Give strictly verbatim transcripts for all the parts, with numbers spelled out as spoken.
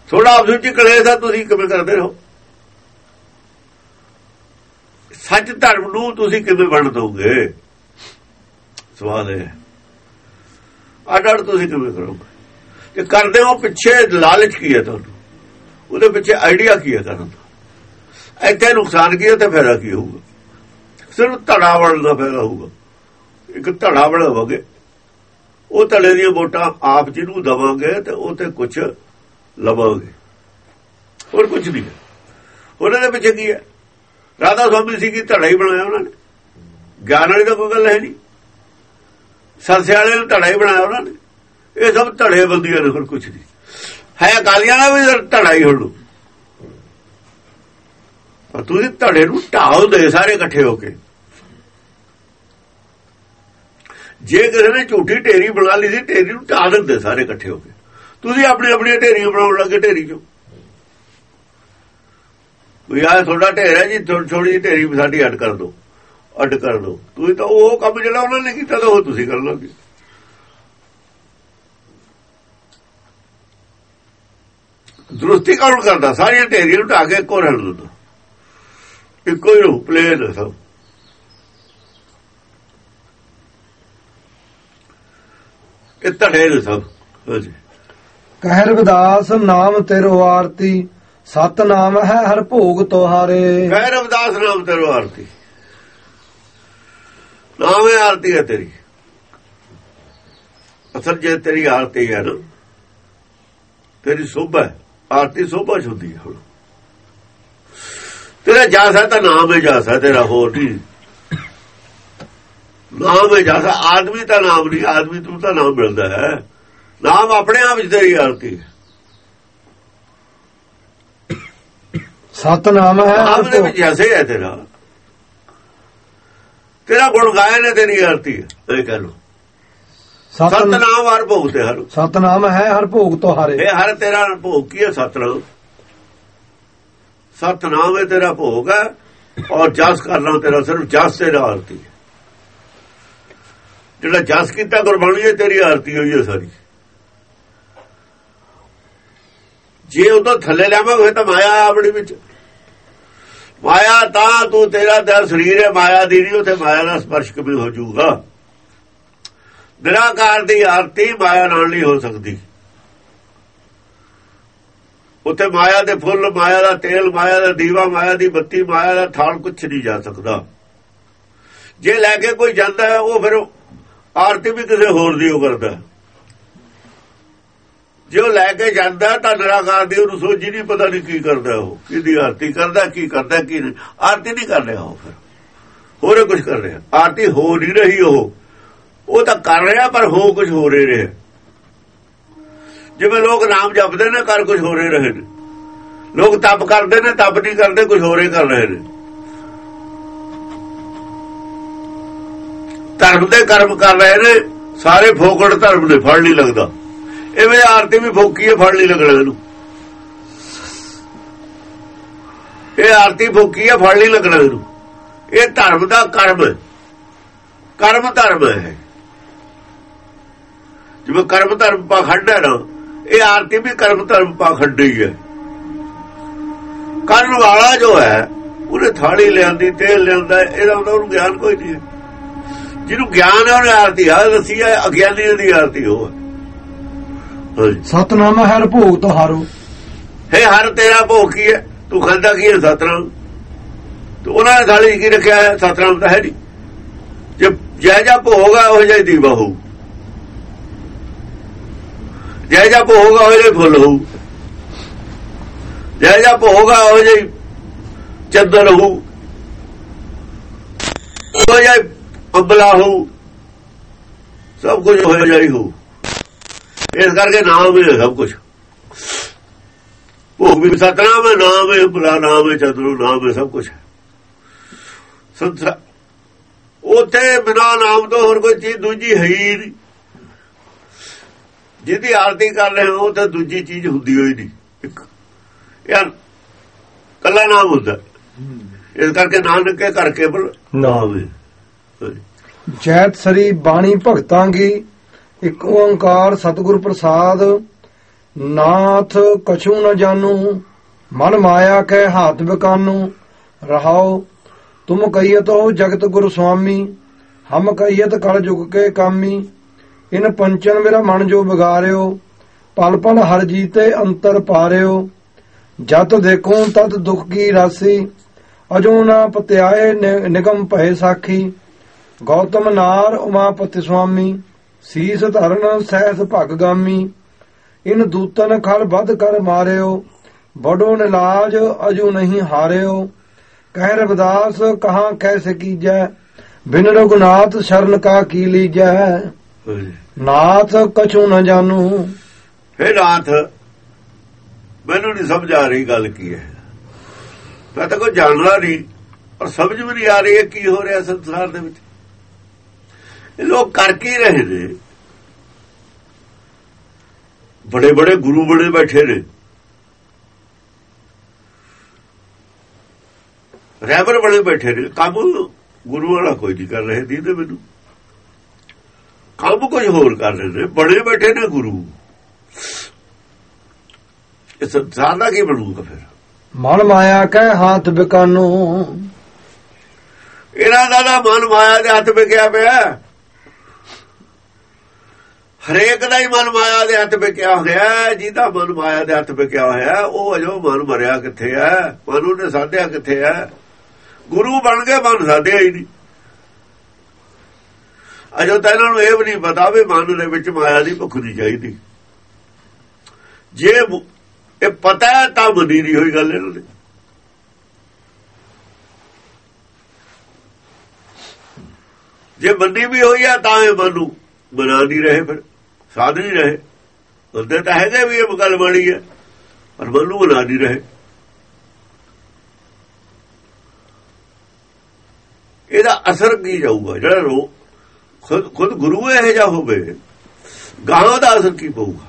ਥੋੜਾ ਆਪਸ ਵਿੱਚ ਕਲੇਸ਼ ਆ, ਤੁਸੀਂ ਕਿਵੇਂ ਕਰਦੇ ਰਹੋ? ਸੱਚ ਧਰਮ ਨੂੰ ਤੁਸੀਂ ਕਿਵੇਂ ਵੰਡ ਦੋਗੇ? ਸਵਾਲ ਹੈ। ਅੱਡ ਅੱਡ ਤੁਸੀਂ ਕਿਵੇਂ ਕਰੋਗੇ? ਜੇ ਕਰਦੇ ਹੋ ਪਿੱਛੇ ਲਾਲਚ ਕੀ ਹੈ ਤੁਹਾਨੂੰ? ਉਹਦੇ ਪਿੱਛੇ ਆਈਡੀਆ ਕੀ ਹੈ ਕਰਨ ਦਾ? ਇੱਥੇ ਨੁਕਸਾਨ ਕੀ ਹੈ ਤੇ ਫਾਇਦਾ ਕੀ ਹੋਊਗਾ? ਸਿਰਫ ਧੜਾ ਵੜਨ ਦਾ ਫਾਇਦਾ ਹੋਊਗਾ। ਇੱਕ ਧੜਾ ਬਣਾਵਾਂਗੇ, ਉਹ ਧੜੇ ਦੀਆਂ ਵੋਟਾਂ ਆਪ ਜਿਹਨੂੰ ਦੇਵਾਂਗੇ ਤੇ ਉਹ ਤੇ ਕੁਛ ਲਵਾਂਗੇ, ਹੋਰ ਕੁਛ ਨਹੀਂ। ਉਹਨਾਂ ਦੇ ਪਿੱਛੇ ਕੀ ਹੈ? ਰਾਧਾ ਸਵਾਮੀ ਸੀ ਕਿ ਧੜਾ ਹੀ ਬਣਾਇਆ ਉਹਨਾਂ ਨੇ। ਗਿਆਨ ਵਾਲੀ ਤਾਂ ਕੋਈ ਗੱਲ ਹੈ ਨਹੀਂ। ਸਰਸੇ ਵਾਲੇ ਨੂੰ ਧੜਾ ਹੀ ਬਣਾਇਆ ਉਹਨਾਂ ਨੇ। ਇਹ ਸਭ ਧੜੇ ਬੰਦੀਆਂ ਨੇ, ਹੋਰ ਕੁਛ ਨਹੀਂ ਹੈ। ਅਕਾਲੀਆਂ ਦਾ ਵੀ ਧੜਾ ਹੀ ਹੁਣ। ਪਰ ਤੁਸੀਂ ਧੜੇ ਨੂੰ ਢਾਹ ਦੇ ਸਾਰੇ ਇਕੱਠੇ ਹੋ ਕੇ। ਜੇ ਕਿਸੇ ਨੇ ਝੂਠੀ ਢੇਰੀ ਬਣਾ ਲਈ ਸੀ, ਢੇਰੀ ਨੂੰ ਢਾਹ ਦਿੰਦੇ ਸਾਰੇ ਇਕੱਠੇ ਹੋ ਕੇ। ਤੁਸੀਂ ਆਪਣੀ ਆਪਣੀਆਂ ਢੇਰੀਆਂ ਬਣਾਉਣ ਲੱਗੇ। ਢੇਰੀ ਚੋਂ ਵੀ ਆਹ ਤੁਹਾਡਾ ਢੇਰ ਹੈ ਜੀ, ਥੋੜੀ ਜਿਹੀ ਢੇਰੀ ਸਾਡੀ ਅੱਡ ਕਰ ਦਿਓ, ਅੱਡ ਕਰ ਦਿਓ। ਤੁਸੀਂ ਤਾਂ ਉਹ ਕੰਮ ਜਿਹੜਾ ਉਹਨਾਂ ਨੇ ਕੀਤਾ ਤਾਂ ਉਹ ਤੁਸੀਂ ਕਰ ਲਓਗੇ। ਦਰੁਸਤੀ ਕੌਣ ਕਰਦਾ? ਸਾਰੀਆਂ ਢੇਰੀਆਂ ਨੂੰ ਢਾਹ ਕੇ ਇੱਕੋ ਰਹਿਣ ਦਿੰਦਾ, ਇੱਕੋ ਹੀ ਰੂਪ ਪਲੇਨ ਸਭ। ਇਹ ਧੜੇ ਨੇ ਸਭ। ਕਹਿ ਰਵਿਦਾਸ ਨਾਮ ਤੇਰੋ ਆਰਤੀ, ਸਤ ਨਾਮ ਹੈ ਹਰ ਭੋਗ ਤੁਹਾਰੇ। ਕਹਿ ਰਵਿਦਾਸ ਨਾਮ ਤੇਰੋ ਆਰਤੀ, ਨਾਮ ਹੈ ਆਰਤੀ ਹੈ ਤੇਰੀ। ਅਸਲ ਜੇ ਤੇਰੀ ਆਰਤੀ ਹੈ ਨਾ, ਤੇਰੀ ਸੋਭਾ ਹੈ। ਆਰਤੀ ਸੋਭਾ ਹੁੰਦੀ ਹੈ। ਹੁਣ ਤੇਰਾ ਜਸ ਹੈ ਤਾਂ ਨਾਮ ਹੈ ਜਸ ਹੈ ਤੇਰਾ, ਹੋਰ ਨਹੀਂ। ਨਾਮ ਹੈ ਜਸ। ਆਦਮੀ ਤਾਂ ਨਾਮ ਨਹੀਂ, ਆਦਮੀ ਤੂੰ ਤਾਂ ਨਾਮ ਮਿਲਦਾ ਹੈ। ਨਾਮ ਆਪਣੇ ਆਪ ਵਿੱਚ ਤੇਰੀ ਆਰਤੀ ਹੈ। ਸਤਨਾਮ ਹੈ, ਨਾਮ ਦੇ ਵਿੱਚ ਐਸੇ ਹੈ ਤੇਰਾ। ਤੇਰਾ ਗੁਣ ਗਾਇਆ ਨੇ ਤੇਰੀ ਆਰਤੀ ਹੈ। ਇਹ ਕਹਿ ਲੋ ਸਤਨਾਮ ਹਰ ਭੋਗ ਤੇ ਹਰ। ਸਤਨਾਮ ਹੈ ਹਰ ਭੋਗ ਤੁਹਾਰੇ। ਇਹ ਹਰ ਤੇਰਾ ਭੋਗ ਕੀ ਹੈ? ਸਤਨਾਮ। ਸਤਨਾਮ ਹੈ ਤੇਰਾ ਭੋਗ ਹੈ। ਔਰ ਜਸ ਕਰਨਾ ਤੇਰਾ ਸਿਰਫ ਜਸ ਤੇਰਾ ਆਰਤੀ ਹੈ। ਜਿਹੜਾ ਜਸ ਕੀਤਾ ਗੁਰਬਾਣੀ ਹੈ ਤੇਰੀ ਆਰਤੀ ਹੋਈ ਹੈ ਸਾਰੀ। ਜੇ ਉਹ ਤੋਂ ਥੱਲੇ ਲਿਆਵਾਂਗੇ ਤਾਂ ਮਾਇਆ ਆਪਣੀ ਵਿੱਚ। ਮਾਇਆ ਤਾਂ ਤੂੰ ਤੇਰਾ ਦਰ ਸਰੀਰ ਹੈ, ਮਾਇਆ ਦੀ ਨਹੀਂ। ਉੱਥੇ ਮਾਇਆ ਦਾ ਸਪਰਸ਼ ਕਿਵੇਂ ਹੋ ਜਾਊਗਾ? ਨਿਰਾਕਾਰ ਦੀ ਆਰਤੀ ਮਾਇਆ ਨਾਲ ਨਹੀਂ ਹੋ ਸਕਦੀ। ਉੱਥੇ ਮਾਇਆ ਦੇ ਫੁੱਲ, ਮਾਇਆ ਦਾ ਤੇਲ, ਮਾਇਆ ਦਾ ਦੀਵਾ, ਮਾਇਆ ਦੀ ਬੱਤੀ, ਮਾਇਆ ਦਾ ਥਾਲ ਕੁਛ ਨਹੀਂ ਜਾ ਸਕਦਾ। ਜੇ ਲੈ ਕੇ ਕੋਈ ਜਾਂਦਾ ਹੈ ਉਹ ਫਿਰ ਆਰਤੀ ਵੀ ਕਿਸੇ ਹੋਰ ਦੀ ਉਹ ਕਰਦਾ। ਜੇ ਉਹ ਲੈ ਕੇ ਜਾਂਦਾ ਤਾਂ ਨਿਰਾਕਾਰ ਦੀ ਉਹਨੂੰ ਸੋਝੀ ਨਹੀਂ, ਪਤਾ ਨਹੀਂ ਕੀ ਕਰਦਾ ਉਹ, ਕਿਹਦੀ ਆਰਤੀ ਕਰਦਾ, ਕੀ ਕਰਦਾ ਕੀ ਨਹੀਂ। ਆਰਤੀ ਨਹੀਂ ਕਰ ਰਿਹਾ ਉਹ, ਫਿਰ ਹੋਰੇ ਕੁਝ ਕਰ ਰਿਹਾ। ਆਰਤੀ ਹੋ ਨਹੀਂ ਰਹੀ। ਉਹ ਉਹ ਤਾਂ ਕਰ ਰਿਹਾ ਪਰ ਹੋ ਕੁਝ ਹੋ ਰਿਹਾ। ਜਿਵੇਂ ਲੋਕ ਨਾਮ ਜਪਦੇ ਨੇ, ਕਰ ਕੁਝ ਹੋ ਰਹੇ ਨੇ। ਲੋਕ ਤਪ ਕਰਦੇ ਨੇ, ਤਪ ਨਹੀਂ ਕਰਦੇ, ਕੁਝ ਹੋਰੇ ਕਰ ਰਹੇ ਨੇ। ਧਰਮ ਦੇ ਕਰਮ ਕਰ ਰਹੇ ਨੇ ਸਾਰੇ, ਫੋਕੜ ਧਰਮ ਨੇ, ਫੜ ਨਹੀਂ ਲੱਗਦਾ। ਇਵੇਂ ਆਰਤੀ ਵੀ ਫੋਕੀ ਹੈ, ਫੜ ਨਹੀਂ ਲੱਗਣਾ ਇਹਨੂੰ। ਇਹ ਆਰਤੀ ਫੋਕੀ ਹੈ, ਫੜ ਨਹੀਂ ਲੱਗਣਾ ਇਹਨੂੰ। ਇਹ ਧਰਮ ਦਾ ਕਰਮ ਹੈ, ਕਰਮ ਧਰਮ ਹੈ। ਜਿਵੇਂ ਕਰਮ ਧਰਮ ਪਾਖੰਡ ਹੈ ਨਾ, ਇਹ ਆਰਤੀ ਵੀ ਕਰਮ ਧਰਮ ਪਾਖੰਡ ਹੀ ਹੈ। ਕਰਨ ਵਾਲਾ ਜੋ ਹੈ ਉਹਨੇ ਥਾਲੀ ਲਿਆਂਦੀ, ਤੇਲ ਲਿਆਂਦਾ, ਇਹਦਾ ਉਹਨੂੰ ਗਿਆਨ ਕੋਈ ਨਹੀਂ ਹੈ। ਜਿਹਨੂੰ ਗਿਆਨ ਹੈ ਉਹਨੇ ਆਰਤੀ ਆ ਦੱਸੀ ਹੈ। ਅਗਿਆਨੀ ਦੀ ਆਰਤੀ ਉਹ ਹੈ। ਸਤਨਾਮ ਹਰ ਭੋਗ ਤੁਹਾਰੋ। ਹੈ ਹਰ ਤੇਰਾ ਭੋਗ ਕੀ ਹੈ? ਤੂੰ ਖਾਂਦਾ ਕੀ ਹੈ? ਸਤਨਾਮ। ਤੇ ਉਹਨਾਂ ਨੇ ਥਾਲੀ ਕੀ ਰੱਖਿਆ ਹੈ? ਸਤਨਾਮ ਤਾਂ ਹੈ ਨਹੀਂ। ਜੇ ਜੈ ਜਾ ਭੋਗ ਹੈ ਉਹ ਜਿਹਾ ਦੀਵਾ ਹੋਊ, ਜੈ ਜਾ ਭੋਗ ਹੈ ਉਹ ਜਿਹਾ ਫੁੱਲ ਹੋਊ, ਜੈ ਜਾ ਭੋਗ ਹੈ ਉਹ ਜਿਹਾ ਚੱਦਰ ਹੋਊ, ਉਹ ਜਿਹਾ ਅੰਬਲਾ ਹੋਊ, ਸਭ ਕੁਝ ਹੋ ਜਾਈ ਹੋਊ। ਇਸ ਕਰਕੇ ਨਾਮ ਹੈ ਸਭ ਕੁਝ। ਭੋਗ ਵੀ ਸਤਨਾਮ ਹੈ, ਨਾਮ ਹੈ ਅੰਬਲਾ, ਨਾਮ ਹੈ ਚੱਦਰੂ, ਨਾਮ ਹੈ ਸਭ ਕੁਝ। ਉੱਥੇ ਬਿਨਾਂ ਨਾਮ ਤੋਂ ਹੋਰ ਕੋਈ ਚੀਜ਼ ਦੂਜੀ ਹੈ ਹੀ ਨਹੀਂ। ਜਿਹਦੀ ਆਰਤੀ ਕਰ ਰਹੇ ਹੋ ਤਾਂ ਦੂਜੀ ਚੀਜ਼ ਹੁੰਦੀ ਹੋਈ ਨਹੀਂ। ਇੱਕ ਯਾਰ ਕੱਲਾ ਨਾਮ ਹੁੰਦਾ। ਇਸ ਕਰਕੇ ਨਾਨਕ ਕੇ ਕਰ ਕੇਵਲ ਨਾਮ ਹੈ। ਜੈਤ ਸਰੀ ਬਾਣੀ ਭਗਤਾਂ ਕੀ, ਇੱਕ ਓੰਕਾਰ ਸਤਿਗੁਰ ਪ੍ਰਸਾਦ। ਨਾਥ ਕਛੂ ਨ ਜਾਨੂ ਮਨ ਮਾਇਆ ਕੈ ਹਾਥ ਬਿਕਾਨੂ ਰਹਾਉ ਤੁਮ ਕਹੀਤ ਹੋ ਜਗਤ ਗੁਰ ਸੁਆਮੀ ਹਮ ਕਹੀਤ ਕਲ ਜੁਗ ਕੇ ਕਾਮੀ ਇਨ ਪੰਚਨ ਮੇਰਾ ਮਨ ਜੋ ਵਿਗਾਰਿਓ ਪਲ ਪਲ ਹਰ ਜੀਤੇ ਅੰਤਰ ਪਾਰਿਓ ਜਤ ਦੇਖੋ ਤਤ ਦੁਖ ਕੀ ਰਾਸੀ ਅਜੋ ਨਾ ਪਤਿਆਏ ਨਿਗਮ ਭਏ ਸਾਖੀ ਗੌਤਮ ਨਾਰ ਉਮਾਪਤੀ ਸੁਆਮੀ ਸੀਸ ਧਰਨ ਸਹਿਸ ਭਗਗਾਮੀ ਇਨ ਦੂਤਨ ਖਲ ਵੱਧ ਕਰ ਮਾਰਿਓ ਬੜੋ ਨਿਲਾਜ ਅਜੂ ਨਹੀਂ ਹਾਰਿਓ ਕਹਿ ਰਵਿਦਾਸ ਕਹਾਂ ਕੈਸੇ ਕੀਜੈ ਬਿਨ ਰਘੁਨਾਥ ਸ਼ਰਨ ਕਾ ਕੀ ਲੀਜੈ ਨਾਥ ਕਛੂ ਨ ਜਾਨੂ। ਹੇ ਨਾਥ ਮੈਨੂੰ ਨਹੀਂ ਸਮਝ ਆ ਰਹੀ ਗੱਲ ਕੀ ਹੈ, ਮੈਂ ਤਾਂ ਕੋਈ ਜਾਣਦਾ ਨਹੀਂ ਔਰ ਸਮਝ ਵੀ ਨਹੀਂ ਆ ਰਹੀ ਹੈ ਕੀ ਹੋ ਰਿਹਾ ਸੰਸਾਰ ਦੇ ਵਿੱਚ। ਇਹ ਲੋਕ ਕਰ ਕੀ ਰਹੇ ਨੇ? ਬੜੇ ਬੜੇ ਗੁਰੂ ਬਣੇ ਬੈਠੇ ਨੇ, ਰਹਿਬਰ ਬਣੇ ਬੈਠੇ ਨੇ, ਕੰਮ ਗੁਰੂ ਵਾਲਾ ਕੋਈ ਨਹੀਂ ਕਰ ਰਹੇ ਦੀਦੇ ਮੈਨੂੰ, ਕੰਮ ਕੁਝ ਹੋਰ ਕਰ ਰਹੇ ਨੇ, ਬਣੇ ਬੈਠੇ ਨੇ ਗੁਰੂ। ਇਹ ਸੰਸਾਰ ਦਾ ਕੀ ਬਣੂਗਾ ਫਿਰ? ਮਨ ਮਾਇਆ ਕੈ ਹੱਥ ਬਿਕਾਨੂ, ਇਹਨਾਂ ਦਾ ਤਾਂ ਮਨ ਮਾਇਆ ਦੇ ਹੱਥ ਵਿਕਿਆ ਪਿਆ। ਹਰੇਕ ਦਾ ਹੀ ਮਨ ਮਾਇਆ ਦੇ ਹੱਥ ਵਿਕਿਆ ਹੋਇਆ। ਜਿਹਦਾ ਮਨ ਮਾਇਆ ਦੇ ਹੱਥ ਵਿਕਿਆ ਹੋਇਆ ਉਹ ਅਜੋ ਮਨ ਮਰਿਆ ਕਿੱਥੇ ਹੈ, ਮਨ ਉਹਨੇ ਸਾਧਿਆ ਕਿੱਥੇ ਹੈ? ਗੁਰੂ ਬਣ ਕੇ ਮਨ ਸਾਧਿਆ ਹੀ ਨਹੀਂ। ਅਜੋ ਤਾਂ ਇਹਨਾਂ ਨੂੰ ਇਹ ਵੀ ਨਹੀਂ ਪਤਾ ਵੀ ਮਨ ਦੇ ਵਿੱਚ ਮਾਇਆ ਦੀ ਭੁੱਖ ਨਹੀਂ ਚਾਹੀਦੀ। ਜੇ ਇਹ ਪਤਾ ਹੈ ਤਾਂ ਮੰਨੀ ਨਹੀਂ ਹੋਈ ਗੱਲ ਇਹਨਾਂ ਨੇ। ਜੇ ਮੰਨੀ ਵੀ ਹੋਈ ਆ ਤਾਂ ਇਹ ਮਨ ਨੂੰ ਬਣਾ ਨਹੀਂ ਰਹੇ, ਫਿਰ ਸਾਧ ਨਹੀਂ ਰਹੇ। ਉਹਦੇ ਤਾਂ ਹੈਗੇ ਵੀ ਇਹ ਗੱਲ ਬਣੀ ਹੈ ਪਰ ਮਨ ਨੂੰ ਬਣਾ ਨਹੀਂ ਰਹੇ। ਇਹਦਾ ਅਸਰ ਕੀ ਜਾਊਗਾ? ਜਿਹੜਾ ਰੋ ਖੁਦ ਖੁਦ ਗੁਰੂ ਇਹੋ ਜਿਹਾ ਹੋਵੇ, ਗਾਂ ਦਾ ਅਸਰ ਕੀ ਪਊਗਾ?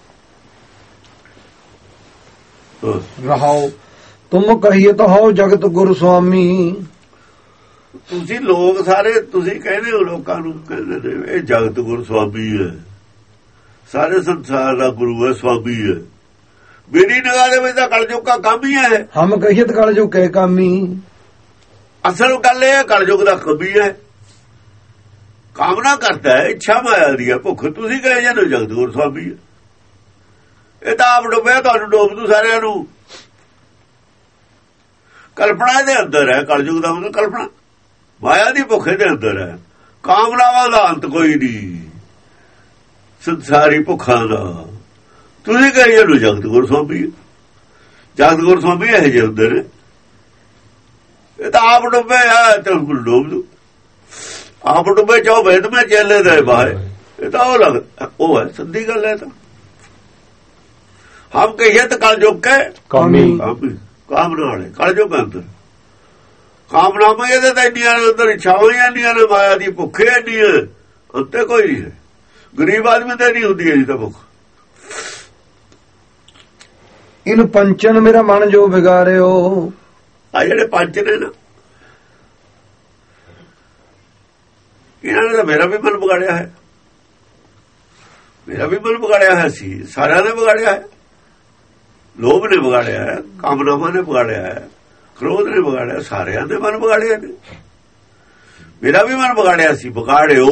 ਰਹਾਉ ਤੁਮ ਕਹੀਤ ਹੋ ਜਗਤ ਗੁਰ ਸੁਆਮੀ। ਤੁਸੀਂ ਲੋਕ ਸਾਰੇ ਤੁਸੀਂ ਕਹਿੰਦੇ ਹੋ, ਲੋਕਾਂ ਨੂੰ ਕਹਿੰਦੇ ਨੇ ਇਹ ਜਗਤ ਗੁਰ ਸੁਆਮੀ ਹੈ, ਸਾਰੇ ਸੰਸਾਰ ਦਾ ਗੁਰੂ ਹੈ, ਸੁਆਮੀ ਹੈ। ਮੇਰੀ ਨਿਗਾਹ ਦੇ ਵਿੱਚ ਤਾਂ ਕਲਯੁਗ ਦਾ ਕੰਮ ਹੀ ਹੈ। ਹਮ ਕਹੀਤ ਕਲਯੁਗ ਕੇ ਕਾਮੀ। ਅਸਲ ਗੱਲ ਇਹ ਕਲਯੁਗ ਦਾ ਕਮੀ ਹੈ, ਕਾਮਨਾ ਕਰਦਾ ਹੈ, ਇੱਛਾ ਮਾਇਆ ਦੀ ਹੈ, ਭੁੱਖ। ਤੁਸੀਂ ਕਹੇ ਜਾਂਦੇ ਜਗਤ ਗੁਰ ਸੁਆਮੀ ਹੈ। ਇਹ ਤਾਂ ਆਪ ਡੁੱਬਿਆ, ਤੁਹਾਨੂੰ ਡੋਬ ਦੂ ਸਾਰਿਆਂ ਨੂੰ। ਕਲਪਨਾ ਦੇ ਅੰਦਰ ਹੈ ਕਲਯੁਗ ਦਾ ਮਤਲਬ, ਕਲਪਨਾ ਮਾਇਆ ਦੀ ਭੁੱਖ ਦੇ ਅੰਦਰ ਹੈ। ਕਾਮਨਾਵਾਂ ਦਾ ਅੰਤ ਕੋਈ ਨਹੀਂ ਸੰਸਾਰੀ ਭੁੱਖਾਂ ਦਾ। ਤੁਸੀਂ ਕਹੇ ਜਾਂਦੇ ਜਗਤ ਗੁਰ ਸੁਆਮੀ। ਜਗਤ ਗੁਰ ਸੁਆਮੀ ਇਹ ਜਿਹੇ ਹੁੰਦੇ ਨੇ। ਇਹ ਤਾਂ ਆਪ ਡੁੱਬੇ ਆ ਤੇ ਡੋਬ ਦੂ। ਆਪ ਡੁੱਬੇ ਚਾਹੋ ਵੇਦ ਮੈਂ ਚੇਲੇ ਦੇ ਬਾਹਰ। ਇਹ ਤਾਂ ਉਹ ਲੱਗ ਉਹ ਹੈ ਸਿੱਧੀ ਗੱਲ ਹੈ। ਤਾਂ ਹਮ ਕਹੀਏ ਤਾਂ ਕਲਯੁਗ ਕੇ ਕਾਮੀ। ਕਾਮਨਾ ਵਾਲੇ ਕਲਯੁਗ ਅੰਦਰ ਕਾਮਨਾਵਾਂ ਇਹਦੇ ਤਾਂ ਇੰਨੀਆਂ ਅੰਦਰ ਇੱਛਾਵਾਂ ਹੀ ਇੰਨੀਆਂ ਨੇ, ਮਾਇਆ ਦੀ ਭੁੱਖ ਇੰਨੀ ਹੈ, ਉੱਤੇ ਕੋਈ ਨਹੀਂ ਹੈ। ਗਰੀਬ ਆਦਮੀ ਤੇ ਨਹੀਂ ਹੁੰਦੀ ਇਹਦੀ ਤਾਂ ਭੁੱਖ। ਇਨ ਪੰਚਨ ਮੇਰਾ ਮਨ ਜੋ ਵਿਗਾਰਿਓ। ਆ ਜਿਹੜੇ ਪੰਜ ਨੇ ਨਾ, ਇਹਨਾਂ ਨੇ ਤਾਂ ਮੇਰਾ ਵੀ ਮਨ ਵਿਗਾੜਿਆ ਹੈ। ਮੇਰਾ ਵੀ ਮਨ ਵਿਗਾੜਿਆ ਹੈ ਸੀ, ਸਾਰਿਆਂ ਨੇ ਵਿਗਾੜਿਆ ਹੈ। ਲੋਭ ਨੇ ਵਿਗਾੜਿਆ ਹੈ, ਕਾਮਨਾਵਾਂ ਨੇ ਵਿਗਾੜਿਆ ਹੈ, ਕ੍ਰੋਧ ਨੇ ਵਿਗਾੜਿਆ, ਸਾਰਿਆਂ ਦੇ ਮਨ ਵਿਗਾੜਿਆ ਨੇ। ਮੇਰਾ ਵੀ ਮਨ ਵਿਗਾੜਿਆ ਸੀ। ਵਿਗਾੜਿਓ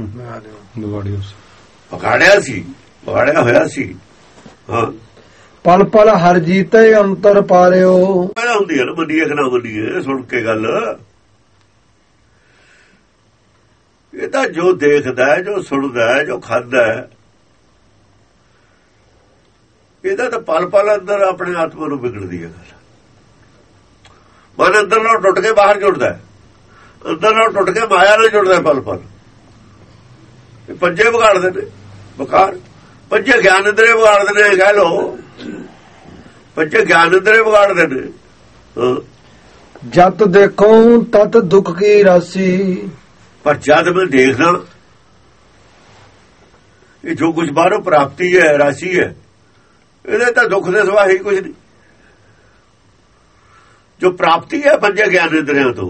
ਵਿਗਾੜਿਆ ਸੀ, ਵਿਗਾੜਿਆ ਹੋਇਆ ਸੀ। ਹਾਂ ਪਲ ਪਲ ਹਰ ਜੀਤੇ ਅੰਤਰ ਪਾਰਿਓ। ਪਹਿਲਾਂ ਹੁੰਦੀ ਹੈ ਨਾ, ਮੰਨੀਏ ਕਿ ਨਾ ਮੰਨੀਏ, ਸੁਣ ਕੇ ਗੱਲ। ਇਹ ਤਾਂ ਜੋ ਦੇਖਦਾ ਹੈ, ਜੋ ਸੁਣਦਾ ਹੈ, ਜੋ ਖਾਂਦਾ ਹੈ, ਇਹਦਾ ਤਾਂ ਪਲ ਪਲ ਅੰਦਰ ਆਪਣੇ ਆਤਮਾ ਨੂੰ ਵਿਗੜਦੀ ਹੈ ਗੱਲ। ਮਨ ਅੰਦਰ ਨਾਲ ਟੁੱਟ ਕੇ ਬਾਹਰ ਜੁੜਦਾ ਹੈ, ਅੰਦਰ ਨਾਲ ਟੁੱਟ ਕੇ ਮਾਇਆ ਨਾਲ ਜੁੜਦਾ ਪਲ ਪਲ। ਇਹ ਪੰਜੇ ਵਿਗਾੜਦੇ ਨੇ, ਬਕਾਰ ਪੰਜੇ ਗਿਆਨ ਇੰਦਰੇ ਵਿਗਾੜਦੇ ਨੇ। ਕਹਿ ਲੋ ਪੰਜੇ ਗਿਆਨ ਇੰਦਰੇ ਵਿਗਾੜਦੇ ਨੇ। ਜਦ ਦੇਖੋ ਤਤ ਦੁੱਖ ਕੀ ਰਾਸੀ। ਪਰ ਜਦ ਮੈਂ ਦੇਖਦਾ ਇਹ ਜੋ ਕੁਝ ਬਾਹਰੋਂ ਪ੍ਰਾਪਤੀ ਹੈ, ਰਾਸ਼ੀ ਹੈ, ਇਹਦੇ ਤਾਂ ਦੁੱਖ ਦੇ ਸਿਵਾ ਹੀ ਕੁਝ ਨਹੀਂ। ਜੋ ਪ੍ਰਾਪਤੀ ਹੈ ਪੰਜੇ ਗਿਆਨ ਇੰਦਰੀਆਂ ਤੋਂ,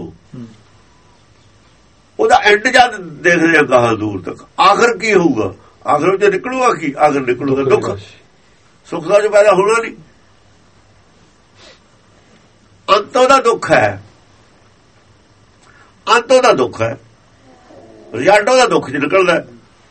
ਉਹਦਾ ਐਂਡ ਜਦ ਦੇਖਦੇ ਹਾਂ ਕਹਾਂ ਦੂਰ ਤੱਕ, ਆਖਰ ਕੀ ਹੋਊਗਾ? ਆਖਰ ਵਿੱਚ ਨਿਕਲੂਗਾ ਕੀ? ਆਖਰ ਨਿਕਲੂਗਾ ਦੁੱਖ, ਸੁੱਖ ਦਾ ਜੋ ਪੈਦਾ ਹੋਣਾ ਨਹੀਂ। ਅੰਤੋਂ ਦਾ ਦੁੱਖ ਹੈ, ਅੰਤੋਂ ਦਾ ਦੁੱਖ ਹੈ, ਰਿਜ਼ਲਟੋਂ ਦਾ ਦੁੱਖ ਚ ਨਿਕਲਦਾ।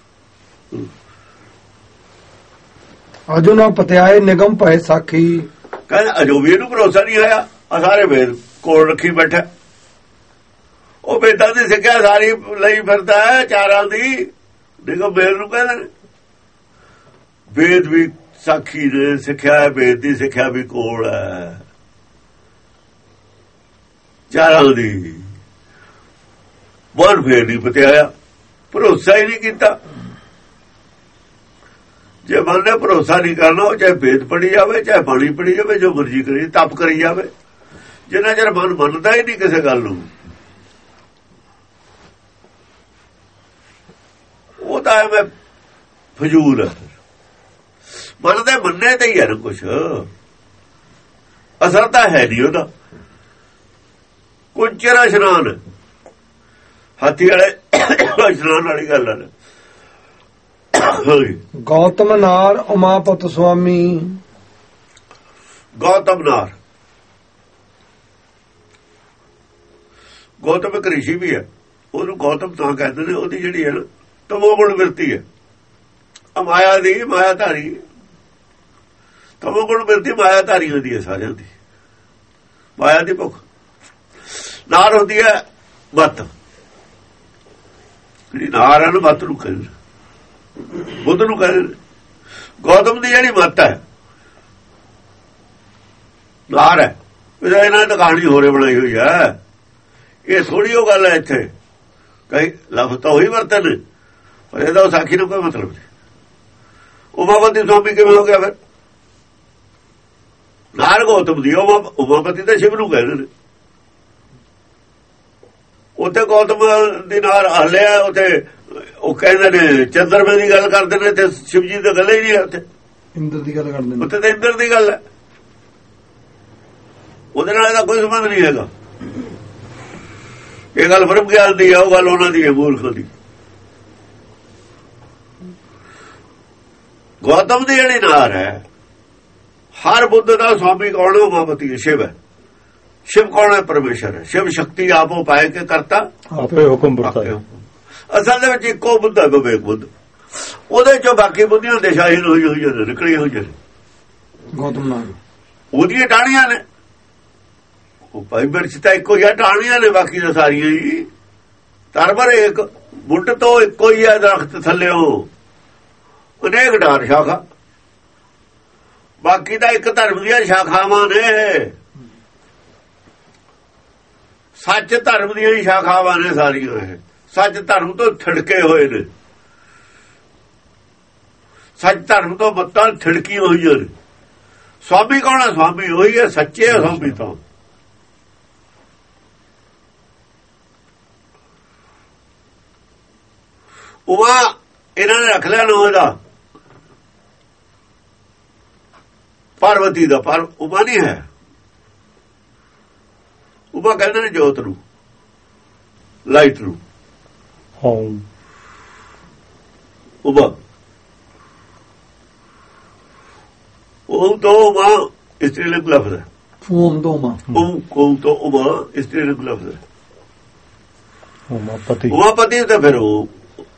ਅਜੋ ਨਾ ਪਤਿਆਏ ਨਿਗਮ ਭਏ ਸਾਖੀ। ਕਹਿੰਦੇ ਅਜੋ ਵੀ ਇਹਨੂੰ ਭਰੋਸਾ ਨਹੀਂ ਆਇਆ। ਆ ਸਾਰੇ ਵੇਦ ਕੋਲ ਰੱਖੀ ਬੈਠਾ, ਉਹ ਵੇਦਾਂ ਦੀ ਸਿੱਖਿਆ ਸਾਰੀ ਲਈ ਫਿਰਦਾ ਹੈ, ਚਾਰਾਂ ਦੀ ਨਿਗਮ ਵੇਦ ਨੂੰ ਕਹਿੰਦੇ ਨੇ। ਵੇਦ ਵੀ ਸਾਖੀ ਨੇ ਸਿੱਖਿਆ ਹੈ, ਵੇਦ ਦੀ ਸਿੱਖਿਆ ਵੀ ਕੋਲ ਹੈ ਚਾਰਾਂ ਦੀ। ਮਨ ਫੇਰ ਨਹੀਂ ਪਤਿਆਇਆ, ਭਰੋਸਾ ਹੀ ਨਹੀਂ ਕੀਤਾ। ਜੇ ਮਨ ਨੇ ਭਰੋਸਾ ਨਹੀਂ ਕਰਨਾ, ਉਹ ਚਾਹੇ ਵੇਦ ਪੜੀ ਜਾਵੇ, ਚਾਹੇ ਬਾਣੀ ਪੜੀ ਜਾਵੇ, ਜੋ ਮਰਜ਼ੀ ਕਰੀ, ਤਪ ਕਰੀ ਜਾਵੇ, ਜਿੰਨਾ ਚਿਰ ਮਨ ਮੰਨਦਾ ਹੀ ਨਹੀਂ ਕਿਸੇ ਗੱਲ ਨੂੰ, ਉਹ ਤਾਂ ਐਵੇਂ ਫਜ਼ੂਲ ਹੈ। ਮਨ ਦੇ ਮੰਨੇ ਤੇ ਹੀ ਹੈ ਨਾ ਕੁਛ, ਅਸਰ ਤਾਂ ਹੈ ਨਹੀਂ ਉਹਦਾ। ਕੁੰਚਰਾ ਇਸ਼ਨਾਨ, ਹਾਥੀ ਵਾਲੇ ਇਸ਼ਨਾਨ ਵਾਲੀ ਗੱਲ ਹੈ। ਗੌਤਮ ਨਾਰ ਉਮਾਪਤ ਸੁਆਮੀ। ਗੌਤਮ ਨਾਰ, ਗੌਤਮ ਇੱਕ ਰਿਸ਼ੀ ਵੀ ਹੈ, ਉਹਨੂੰ ਗੌਤਮ ਤਾਂ ਕਹਿੰਦੇ ਨੇ। ਉਹਦੀ ਜਿਹੜੀ ਹੈ ਨਾ ਤਮੋਗੁਣ ਬਿਰਤੀ ਹੈ, ਮਾਇਆ ਦੀ, ਮਾਇਆ ਧਾਰੀ। ਤਮੋਗੁਣ ਬਿਰਤੀ ਮਾਇਆ ਧਾਰੀ ਹੁੰਦੀ ਹੈ ਸਾਰਿਆਂ ਦੀ, ਮਾਇਆ ਦੀ ਭੁੱਖ। ਨਾਰ ਹੁੰਦੀ ਹੈ ਮੱਤ, ਜਿਹੜੀ ਨਾਰ ਹੈ ਨਾ ਮੱਤ ਨੂੰ ਕਹਿੰਦੇ, ਬੁੱਧ ਨੂੰ ਕਹਿੰਦੇ। ਗੌਤਮ ਦੀ ਜਿਹੜੀ ਮੱਤ ਹੈ ਨਾਰ ਹੈ। ਇਹਨਾਂ ਨੇ ਕਹਾਣੀ ਹੋਰੇ ਬਣਾਈ ਹੋਈ ਹੈ, ਇਹ ਥੋੜੀ ਉਹ ਗੱਲ ਹੈ। ਇੱਥੇ ਕਈ ਲਫ਼ਜ਼ ਤਾਂ ਉਹੀ ਵਰਤੇ ਨੇ, ਪਰ ਇਹਦਾ ਸਾਖੀ ਨੂੰ ਕੋਈ ਮਤਲਬ ਨਹੀਂ। ਉਮਾਪਤੀ ਸੁਆਮੀ ਕਿਵੇਂ ਹੋ ਗਿਆ ਫਿਰ? ਨਾਰ ਗੌਤਮ ਦੀ, ਉਮਾਪਤੀ ਤਾਂ ਸ਼ਿਵ ਨੂੰ ਕਹਿੰਦੇ ਨੇ। ਉੱਥੇ ਗੌਤਮ ਦੀ ਨਾਰ ਹਲਿਆ, ਉੱਥੇ ਉਹ ਕਹਿੰਦੇ ਨੇ ਚੰਦਰਮੇ ਦੀ ਗੱਲ ਕਰਦੇ ਨੇ, ਤੇ ਸ਼ਿਵ ਜੀ ਦੀ ਗੱਲ ਹੀ ਨਹੀਂ ਹੈ। ਉੱਥੇ ਇੰਦਰ ਦੀ ਗੱਲ ਕਰਦੇ ਨੇ, ਉੱਥੇ ਤਾਂ ਇੰਦਰ ਦੀ ਗੱਲ ਹੈ। ਉਹਦੇ ਨਾਲ ਇਹਦਾ ਕੋਈ ਸੰਬੰਧ ਨਹੀਂ ਹੈਗਾ। ਇਹ ਗੱਲ ਬ੍ਰਹਮ ਗਿਆਨ ਦੀ ਹੈ, ਉਹ ਗੱਲ ਉਹਨਾਂ ਦੀ ਹੈ, ਮੂਰਖ ਦੀ। ਗੌਤਮ ਦੀ ਜਿਹੜੀ ਨਾਰ ਹੈ, ਹਰ ਬੁੱਧ ਦਾ ਸਵਾਮੀ ਕੌਣ ਹੈ? ਉਮਾਪਤੀ ਹੈ, ਸ਼ਿਵ ਹੈ। ਸ਼ਿਵ ਕੌਣ ਹੈ? ਪਰਮੇਸ਼ਰ ਹੈ। ਸ਼ਿਵ ਸ਼ਕਤੀ ਆਪੋ ਪਾਏ ਕੇ ਕਰਤਾ, ਆਪੇ ਹੁਕਮ ਵਰਤਾਏ। ਅਸਲ ਦੇ ਵਿੱਚ ਇੱਕੋ ਬੁੱਧ ਹੈ, ਵਿਵੇਕ ਬੁੱਧ। ਉਹਦੇ ਚੋਂ ਬਾਕੀ ਬੁੱਧੀਆਂ ਦਿਸ਼ਾਹੀਨ ਹੋਈ ਹੋਈਆਂ ਨੇ, ਨਿਕਲੀਆਂ ਹੋਈਆਂ ਨੇ। ਗੌਤਮ ਨਾਰ ਉਹਦੀਆਂ ਟਾਹਣੀਆਂ ਨੇ, ਉਹ ਭਾਈ ਬਿਰਛ ਤਾਂ ਇੱਕੋ ਹੀ ਟਾਹਣੀਆਂ ਨੇ, ਬਾਕੀ ਤਾਂ ਸਾਰੀਆਂ ਹੀ ਤਰਬਰ ਇੱਕ ਬੁੱਢ ਤੋਂ ਇੱਕੋ ਹੀ ਹੈ। ਦਰਖਤ ਥੱਲਿਓ ਅਨੇਕ ਡਾਰ ਸ਼ਾਖਾ, ਬਾਕੀ ਤਾਂ ਇੱਕ ਧਰਮ ਦੀਆਂ ਸ਼ਾਖਾਵਾਂ ਨੇ। ਸੱਚ ਧਰਮ ਦੀਆਂ ਹੀ ਸ਼ਾਖਾਵਾਂ ਨੇ ਸਾਰੀਆਂ। ਇਹ ਸੱਚ ਧਰਮ ਤੋਂ ਥਿੜਕੇ ਹੋਏ ਨੇ, ਸੱਚ ਧਰਮ ਤੋਂ ਮੱਤਾਂ ਥਿੜਕੀਆਂ ਹੋਈਆਂ ਨੇ। ਸਵਾਮੀ ਕੌਣ ਹੈ? ਸਵਾਮੀ ਉਹੀ ਹੈ, ਸੱਚੇ ਹੈ ਸਵਾਮੀ। ਤਾਂ ਉਮਾ ਇਹਨਾਂ ਨੇ ਰੱਖ ਲਿਆ ਨਾਮ ਦਾ, ਪਾਰਵਤੀ ਦਾ। ਪਰ ਉਮਾ ਨਹੀਂ ਹੈ। ਉਮਾ ਕਹਿੰਦੇ ਨੇ ਜੋਤ ਨੂੰ, ਲਾਈਟ ਨੂੰ। ਓਮ ਉਮਾ, ਉਹ ਤੋਂ ਉਮਾ ਇਸਤਰੀਲਿੰਗ ਲਫ਼ਜ਼ ਹੈ। ਓਮ ਤੋਂ ਉਮਾ, ਉਹ ਤੋਂ ਉਮਾ ਇਸਤਰੀਲਿੰਗ ਲਫ਼ਜ਼ ਹੈ। ਉਮਾਪਤੀ, ਉਮਾਪਤੀ ਤਾਂ ਫਿਰ ਉਹ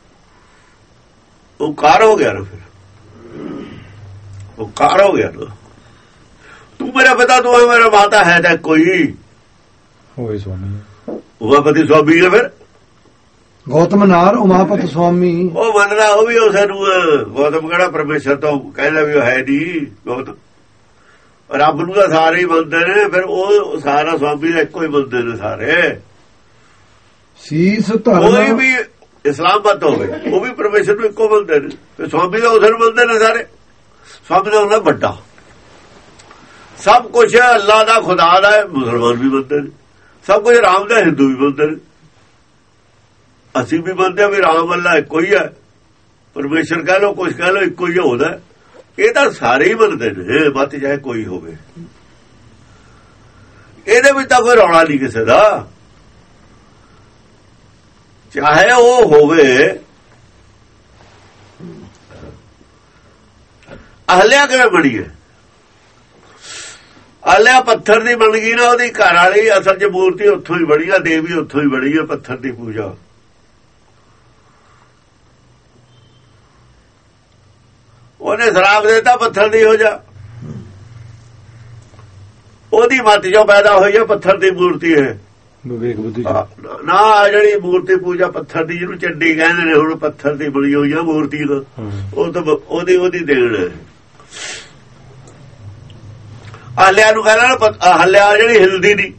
ਓਕਾਰ ਹੋ ਗਿਆ ਨਾ, ਫਿਰ ਓਕਾਰ ਹੋ ਗਿਆ ਨਾ। ਤੂੰ ਮੇਰਾ ਪਿਤਾ, ਤੂੰ ਮੇਰਾ ਮਾਤਾ, ਹੈ ਤਾਂ ਕੋਈ ਹੋਏ ਸੁਆਮੀ। ਉਮਾਪਤੀ ਸੁਆਮੀ ਹੈ। ਫਿਰ ਗੌਤਮ ਨਾਰ ਉਮਾਪਤ ਸੁਆਮੀ। ਉਹ ਮੰਨਦਾ ਉਹ ਵੀ ਉਸੇ ਨੂੰ। ਗੌਤਮ ਕਿਹੜਾ ਪਰਮੇਸ਼ਰ ਤੋਂ ਕਹਿੰਦਾ ਵੀ ਉਹ ਹੈ ਨਹੀਂ। ਗੌਤਮ ਰੱਬ ਨੂੰ ਤਾਂ ਸਾਰੇ ਹੀ ਮੰਨਦੇ ਨੇ, ਫਿਰ ਉਹ ਸਾਰਾ ਸੁਆਮੀ ਦਾ ਇੱਕੋ ਹੀ ਮੰਨਦੇ ਨੇ ਸਾਰੇ। ਸੀਸ ਧਰਮ, ਕੋਈ ਵੀ ਇਸਲਾਮਬੱਧ ਹੋਵੇ, ਉਹ ਵੀ ਪਰਮੇਸ਼ਰ ਨੂੰ ਇੱਕੋ ਮੰਨਦੇ ਨੇ। ਤੇ ਸੁਆਮੀ ਦਾ ਉਸੇ ਨੂੰ ਮੰਨਦੇ ਨੇ ਸਾਰੇ। ਸੁਆਮੀ ਦਾ ਹੁੰਦਾ ਵੱਡਾ, ਸਭ ਕੁਛ ਅੱਲਾ ਦਾ, ਖੁਦਾ ਦਾ। ਮੁਸਲਮਾਨ ਵੀ ਮੰਨਦੇ ਨੇ ਸਭ ਕੁਝ, ਰਾਮ ਦਾ, ਹਿੰਦੂ ਵੀ ਮੰਨਦੇ ਨੇ। ਅਸੀਂ ਵੀ ਮੰਨਦੇ ਹਾਂ ਵੀ ਰਾਮ ਅੱਲਾ ਇੱਕੋ ਹੀ ਹੈ। ਪਰਮੇਸ਼ਰ ਕਹਿ ਲੋ, ਕੁਛ ਕਹਿ ਲੋ, ਇੱਕੋ ਹੀ ਹੁੰਦਾ। ਇਹ ਤਾਂ ਸਾਰੇ ਹੀ ਮੰਨਦੇ ਨੇ, ਮਤ ਚਾਹੇ ਕੋਈ ਹੋਵੇ। ਇਹਦੇ ਵਿੱਚ ਤਾਂ ਕੋਈ ਰੌਲਾ ਨਹੀਂ ਕਿਸੇ ਦਾ। ਚਾਹੇ ਉਹ ਹੋਵੇ ਅਹਲਿਆ ਕਿਵੇਂ ਬਣੀ ਹੈ? ਅਹਲਿਆ ਪੱਥਰ ਦੀ ਬਣ ਗਈ ਨਾ, ਉਹਦੀ ਘਰ ਵਾਲੀ ਅਸਲ 'ਚ ਮੂਰਤੀ ਉੱਥੋਂ ਹੀ ਬਣੀ ਆ, ਦੇਵੀ ਉੱਥੋਂ ਹੀ ਬਣੀ ਹੈ, ਪੱਥਰ ਦੀ ਪੂਜਾ। ਉਹਨੇ ਸ਼ਰਾਪ ਦਿੱਤਾ ਪੱਥਰ ਦੀ ਹੋ ਜਾ, ਉਹਦੀ ਮੱਤ ਜੋ ਪੈਦਾ ਹੋਈ ਹੈ ਪੱਥਰ ਦੀ ਮੂਰਤੀ ਹੈ ਨਾ। ਜਿਹੜੀ ਮੂਰਤੀ ਪੂਜਾ ਪੱਥਰ ਦੀ, ਜਿਹਨੂੰ ਚੰਡੀ ਕਹਿੰਦੇ ਨੇ, ਹੁਣ ਪੱਥਰ ਦੀ ਬਣੀ ਹੋਈ ਆ ਮੂਰਤੀ, ਉਹ ਤਾਂ ਉਹਦੀ ਉਹਦੀ ਦੇਣ ਹੈ। ਹੱਲਿਆ ਨੂੰ ਕਹਿੰਦਾ ਹੱਲਿਆ ਜਿਹੜੀ ਹਿਲਦੀ ਨਹੀਂ,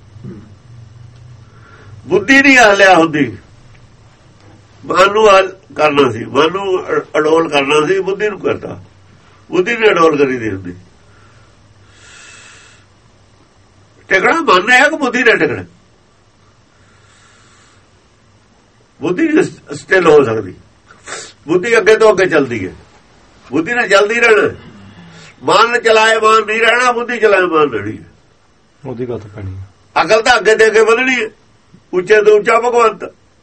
ਬੁੱਧੀ ਨਹੀਂ ਹੱਲਿਆ ਹੁੰਦੀ। ਮਨ ਨੂੰ ਕਰਨਾ ਸੀ, ਮਨ ਨੂੰ ਅਡੋਲ ਕਰਨਾ ਸੀ, ਬੁੱਧੀ ਨੂੰ ਕਰਦਾ, ਬੁੱਧੀ ਨੇ ਅਡੋਲ ਕਰੀ ਦੀ ਹੁੰਦੀ। ਟਿਕਣਾ ਮਨ ਹੈ ਕਿ ਬੁੱਧੀ ਨੇ ਟਿਕਣਾ? ਬੁੱਧੀ ਸਟਿਲ ਹੋ ਸਕਦੀ, ਬੁੱਧੀ ਅੱਗੇ ਤੋਂ ਅੱਗੇ ਚੱਲਦੀ ਹੈ, ਬੁੱਧੀ ਨੇ ਚੱਲਦੀ ਰਹਿਣਾ। ਮਨ ਚਲਾਏ ਮਨ ਨਹੀਂ ਰਹਿਣਾ, ਬੁੱਧੀ ਚਲਾਏ ਮਨ ਰਹਿਣੀ ਹੈ। ਉਹਦੀ ਗੱਲ ਪੈਣੀ, ਅਕਲ ਤਾਂ ਅੱਗੇ ਦੇ ਅੱਗੇ ਵਧਣੀ ਹੈ, ਉੱਚੇ ਤੋਂ ਉੱਚਾ ਭਗਵੰਤ।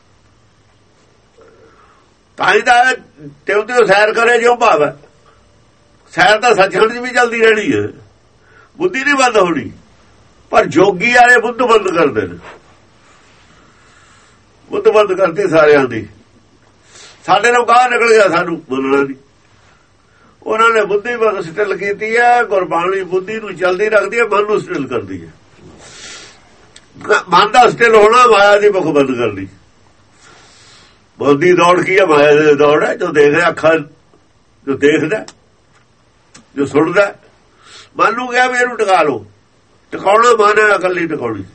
ਤਾਂ ਹੀ ਤਾਂ ਤੇ ਉਹਦੇ ਸੈਰ ਕਰੇ ਜੋ ਭਾਵ ਹੈ। ਸੈਰ ਤਾਂ ਸੱਚਖੰਡ 'ਚ ਵੀ ਚੱਲਦੀ ਰਹਿਣੀ ਹੈ, ਬੁੱਧੀ ਨਹੀਂ ਬੰਦ ਹੋਣੀ। ਪਰ ਜੋਗੀ ਵਾਲੇ ਬੁੱਧ ਬੰਦ ਕਰਦੇ ਨੇ, ਬੁੱਧ ਬੰਦ ਕਰਤੀ ਸਾਰਿਆਂ ਦੀ। ਸਾਡੇ ਨੂੰ ਗਾਹ ਨਿਕਲ ਗਿਆ, ਸਾਨੂੰ ਬੋਲਣਾ ਨਹੀਂ। ਉਹਨਾਂ ਨੇ ਬੁੱਧੀ ਬੰਦ ਸਟਿਲ ਕੀਤੀ ਹੈ। ਗੁਰਬਾਣੀ ਬੁੱਧੀ ਨੂੰ ਚਲਦੀ ਰੱਖਦੀ ਹੈ, ਮਨ ਨੂੰ ਸਟਿਲ ਕਰਦੀ ਹੈ। ਮਨ ਦਾ ਸਟਿਲ ਹੋਣਾ ਮਾਇਆ ਦੀ ਮੁਖ ਬੰਦ ਕਰਦੀ। ਮਨ ਦੀ ਦੌੜ ਕੀ ਹੈ? ਮਾਇਆ ਦੀ ਦੌੜ ਹੈ। ਜੋ ਦੇਖਦਾ ਅੱਖਾਂ, ਜੋ ਦੇਖਦਾ, ਜੋ ਸੁਣਦਾ। ਮਨ ਨੂੰ ਕਿਹਾ ਵੀ ਇਹਨੂੰ ਟਿਕਾ ਲਓ, ਟਿਕਾਉਣਾ ਮਨ ਹੈ, ਅਕਲ ਨਹੀਂ ਟਿਕਾਉਣੀ।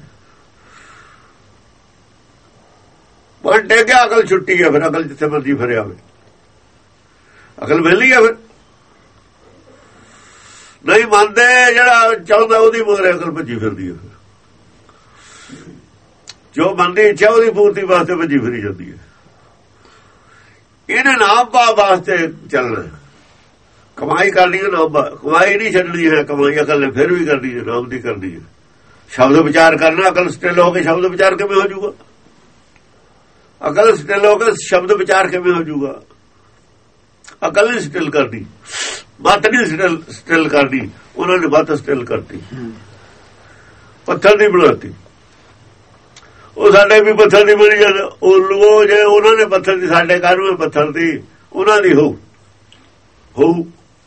ਮਨ ਟਿਕ ਗਿਆ, ਅਕਲ ਛੁੱਟੀ ਹੈ। ਫਿਰ ਅਕਲ ਜਿੱਥੇ ਮਰਜੀ ਫਿਰਿਆ ਹੋਵੇ, ਅਕਲ ਮਿਲਦੀ ਹੈ। ਫਿਰ ਨਹੀਂ ਮੰਨਦੇ, ਜਿਹੜਾ ਚਾਹੁੰਦਾ ਉਹਦੀ ਮਗਰ ਅਕਲ ਭੱਜੀ ਫਿਰਦੀ ਹੈ। ਜੋ ਮੰਨਦੀ ਇੱਛਾ ਉਹਦੀ ਪੂਰਤੀ ਵਾਸਤੇ ਭੱਜੀ ਫਿਰੀ ਜਾਂਦੀ ਹੈ। ਇਹਨੇ ਨਾਮ ਭਾਵ ਵਾਸਤੇ ਚੱਲਣਾ, ਕਮਾਈ ਕਰਨੀ ਹੈ। ਨਾਮ ਕਮਾਈ ਨਹੀਂ ਛੱਡਣੀ ਹੈ, ਕਮਾਈ ਅਕਲ ਨੇ ਫਿਰ ਵੀ ਕਰਨੀ ਹੈ, ਨਾਮ ਦੀ ਕਰਨੀ ਹੈ। ਸ਼ਬਦ ਵਿਚਾਰ ਕਰਨਾ, ਅਕਲ ਸਟਿਲ ਹੋ ਕੇ ਸ਼ਬਦ ਵਿਚਾਰ ਕਿਵੇਂ ਹੋ ਜਾਊਗਾ? ਅਕਲ ਸਟਿਲ ਹੋ ਕੇ ਸ਼ਬਦ ਵਿਚਾਰ ਕਿਵੇਂ ਹੋ ਜਾਊਗਾ? ਅਕਲ ਨਹੀਂ ਸਟਿਲ ਕਰਦੀ, ਮੱਤ ਨਹੀਂ ਸਟਿਲ ਸਟਿਲ ਕਰਦੀ। ਉਹਨਾਂ ਨੇ ਮੱਤ ਸਟਿਲ ਕਰਤੀ, ਪੱਥਰ ਦੀ ਬਣਾਤੀ। ਉਹ ਸਾਡੇ ਵੀ ਪੱਥਰ ਦੀ ਬਣੀ ਜਾਂਦੇ। ਉਹ ਜੇ ਉਹਨਾਂ ਨੇ ਪੱਥਰ ਦੀ, ਸਾਡੇ ਕਾਹਨੂੰ ਪੱਥਰ ਦੀ? ਉਹਨਾਂ ਦੀ ਹੋਊ ਹੋਊ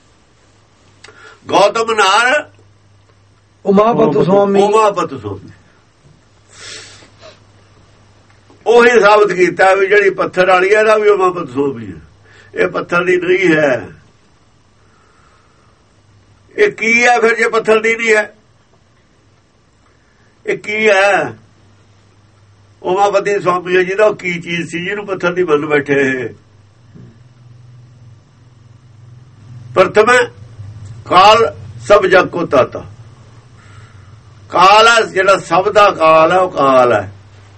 ਗੌਤਮ ਨਾਰ ਉਮਾਪਤ ਸੁਆਮੀ, ਉਮਾਪਤ ਸੁਆਮੀ ਉਹੀ ਸਾਬਤ ਕੀਤਾ ਵੀ ਜਿਹੜੀ ਪੱਥਰ ਵਾਲੀ ਹੈ ਇਹਦਾ ਵੀ ਉਮਾਪਤ ਸੁਆਮੀ ਹੈ। ਇਹ ਪੱਥਰ ਦੀ ਨਹੀਂ ਹੈ। ਇਹ ਕੀ ਹੈ ਫਿਰ ਜੇ ਪੱਥਰ ਦੀ ਨਹੀਂ ਹੈ? ਇਹ ਕੀ ਹੈ? ਉਮਾਪਤੀ ਸੁਆਮੀ ਹੈ ਜਿਹਦਾ ਕੀ ਚੀਜ਼ ਸੀ, ਜਿਹਨੂੰ ਪੱਥਰ ਦੀ ਮੰਨ ਬੈਠੇ। ਪ੍ਰਥਮ ਕਾਲ ਸਭ ਜਗ ਕੋ ਤਾਤਾ। ਕਾਲ ਹੈ ਜਿਹੜਾ ਸਭ ਦਾ ਕਾਲ ਹੈ, ਉਹ ਕਾਲ ਹੈ।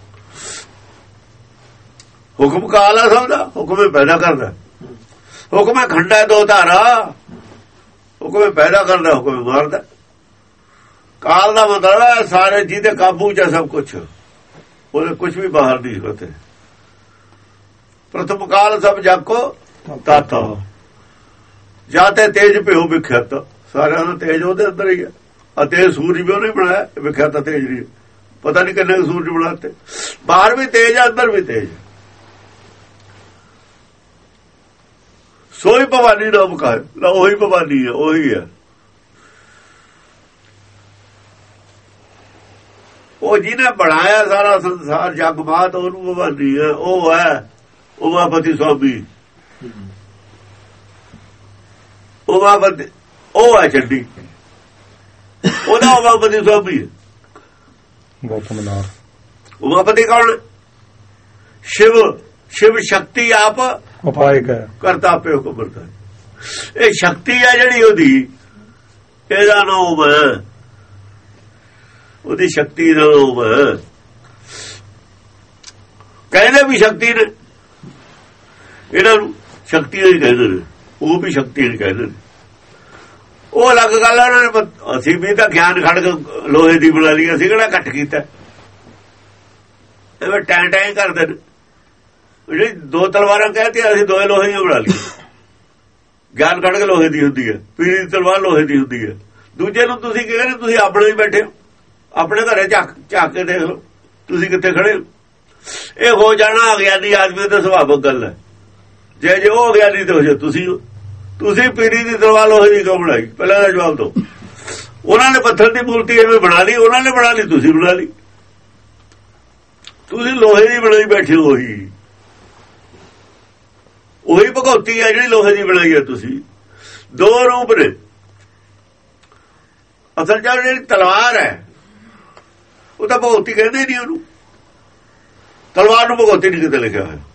ਹੁਕਮ ਕਾਲ ਹੈ ਸਭ ਦਾ, ਹੁਕਮ ਪੈਦਾ ਕਰਦਾ। ਹੁਕਮ ਹੈ ਖੰਡਾ ਦੋ ਧਾਰਾ, ਹੁਕਮ ਪੈਦਾ ਕਰਦਾ, ਹੁਕਮ ਮਾਰਦਾ। ਕਾਲ ਦਾ ਮਤਲਬ ਹੈ ਸਾਰੇ ਜਿਹਦੇ ਕਾਬੂ 'ਚ ਸਭ ਕੁਛ, ਉਹਦੇ ਕੁਛ ਵੀ ਬਾਹਰ ਨਹੀਂ ਹੋਤੇ। ਪ੍ਰਥਮ ਕਾਲ ਸਭ ਜਗ ਕੋ ਤਾਤਾ। ਜਾਤੇ ਤੇਜ ਭਿਓ ਵਿਖਿਆਤ। ਸਾਰਿਆਂ ਦਾ ਤੇਜ ਉਹਦੇ ਅੰਦਰ ਹੀ ਹੈ। ਅਤੇ ਸੂਰਜ ਵੀ ਉਹਨੇ ਬਣਾਇਆ, ਵਿਖਿਆਤ ਤੇਜ ਨਹੀਂ। ਪਤਾ ਨਹੀਂ ਕਿੰਨੇ ਸੂਰਜ ਬਣਾਤੇ। ਬਾਹਰ ਵੀ ਤੇਜ ਹੈ, ਅੰਦਰ ਵੀ ਤੇਜ। ਸੋਈ ਭਵਾਨੀ ਨਾਮ ਕਹੇ, ਉਹੀ ਭਵਾਨੀ ਹੈ, ਉਹੀ ਹੈ। ਉਹ ਜਿਹਨੇ ਬਣਾਇਆ ਸਾਰਾ ਸੰਸਾਰ ਜਗ ਮਾਤ, ਉਹਨੂੰ ਭਵਾਨੀ ਹੈ। ਉਹ ਹੈ ਉਮਾਪਤੀ ਸੁਆਮੀ। ਉਮਾਪਤੀ ਉਹ ਹੈ ਛੱਡੀ, ਉਹਦਾ ਉਮਾਪਤੀ ਸੁਆਮੀ ਹੈ। ਗੌਤਮ ਨਾਰ ਉਮਾਪਤੀ ਕੌਣ? ਸ਼ਿਵ। ਸ਼ਿਵ ਸ਼ਕਤੀ ਆਪ ਉਪਾਇਕ ਹੈ, ਕਰਤਾ ਆਪੇ ਹੁਕਮ ਕਰਦਾ। ਇਹ ਸ਼ਕਤੀ ਹੈ ਜਿਹੜੀ ਉਹਦੀ, ਇਹਦਾ ਨਾਮ ਹੈ, ਉਹਦੀ ਸ਼ਕਤੀ ਦਾ ਨਾਮ ਹੈ। ਕਹਿੰਦੇ ਵੀ ਸ਼ਕਤੀ ਨੇ, ਇਹਨਾਂ ਨੂੰ ਸ਼ਕਤੀ ਹੀ ਕਹਿੰਦੇ ਨੇ, ਉਹ ਵੀ ਸ਼ਕਤੀ ਨਹੀਂ ਕਹਿੰਦੇ ਨੇ। ਉਹ ਅਲੱਗ ਗੱਲ ਹੈ। ਉਹਨਾਂ ਨੇ ਅਸੀਂ ਵੀ ਤਾਂ ਗਿਆਨ ਖੜ ਕੇ ਲੋਹੇ ਦੀ ਬਣਾ ਲਈ, ਅਸੀਂ ਕਿਹੜਾ ਘੱਟ ਕੀਤਾ? ਐਵੇਂ ਟੈਂ ਟੈਂ ਕਰਦੇ ਨੇ। ਜਿਹੜੀ ਦੋ ਤਲਵਾਰਾਂ ਕਹਿਤੀ, ਅਸੀਂ ਦੋਏ ਲੋਹੇ ਦੀਆਂ ਬਣਾ ਲਈ। ਗਿਆਨ ਕੱਢ ਕੇ ਲੋਹੇ ਦੀ ਹੁੰਦੀ ਹੈ, ਪੀੜੀ ਦੀ ਤਲਵਾਰ ਲੋਹੇ ਦੀ ਹੁੰਦੀ ਹੈ। ਦੂਜੇ ਨੂੰ ਤੁਸੀਂ ਕੀ ਕਹਿੰਦੇ, ਤੁਸੀਂ ਆਪਣੇ ਹੀ ਬੈਠੇ ਹੋ, ਆਪਣੇ ਘਰੇ ਝਾਕ ਝਾਕ ਕੇ ਦੇਖ ਲਓ ਤੁਸੀਂ ਕਿੱਥੇ ਖੜੇ ਹੋ। ਇਹ ਹੋ ਜਾਣਾ ਅਗਿਆਨੀ ਆਦਮੀ ਦਾ ਸੁਭਾਵਕ ਗੱਲ ਹੈ। ਜੇ ਜੇ ਉਹ ਅਗਿਆਨੀ ਤੇ ਹੋ ਜਾ ਤੁਸੀਂ ਤੁਸੀਂ ਪੀੜੀ ਦੀ ਤਲਵਾਰ ਲੋਹੇ ਦੀ ਕਿਉਂ ਬਣਾਈ? ਪਹਿਲਾਂ ਦਾ ਜਵਾਬ ਦਿਓ। ਉਹਨਾਂ ਨੇ ਪੱਥਰ ਦੀ ਮੂਰਤੀ ਐਵੇਂ ਬਣਾ ਲਈ, ਉਹਨਾਂ ਨੇ ਬਣਾ ਲਈ, ਤੁਸੀਂ ਬਣਾ ਲਈ। ਤੁਸੀਂ ਲੋਹੇ ਦੀ ਬਣਾਈ ਬੈਠੇ ਹੋ, ਉਹੀ ਉਹੀ ਭਗਉਤੀ ਹੈ ਜਿਹੜੀ ਲੋਹੇ ਦੀ ਬਣਾਈ ਹੈ ਤੁਸੀਂ। ਦੋ ਰੂਪ ਨੇ ਅਸਲ ਚ। ਜਿਹੜੀ ਤਲਵਾਰ ਹੈ ਉਹ ਤਾਂ ਭਗਉਤੀ ਕਹਿੰਦੇ ਨਹੀਂ ਉਹਨੂੰ, ਤਲਵਾਰ ਨੂੰ ਭਗਉਤੀ ਨਹੀਂ ਕਿਤੇ ਲਿਖਿਆ ਹੋਇਆ।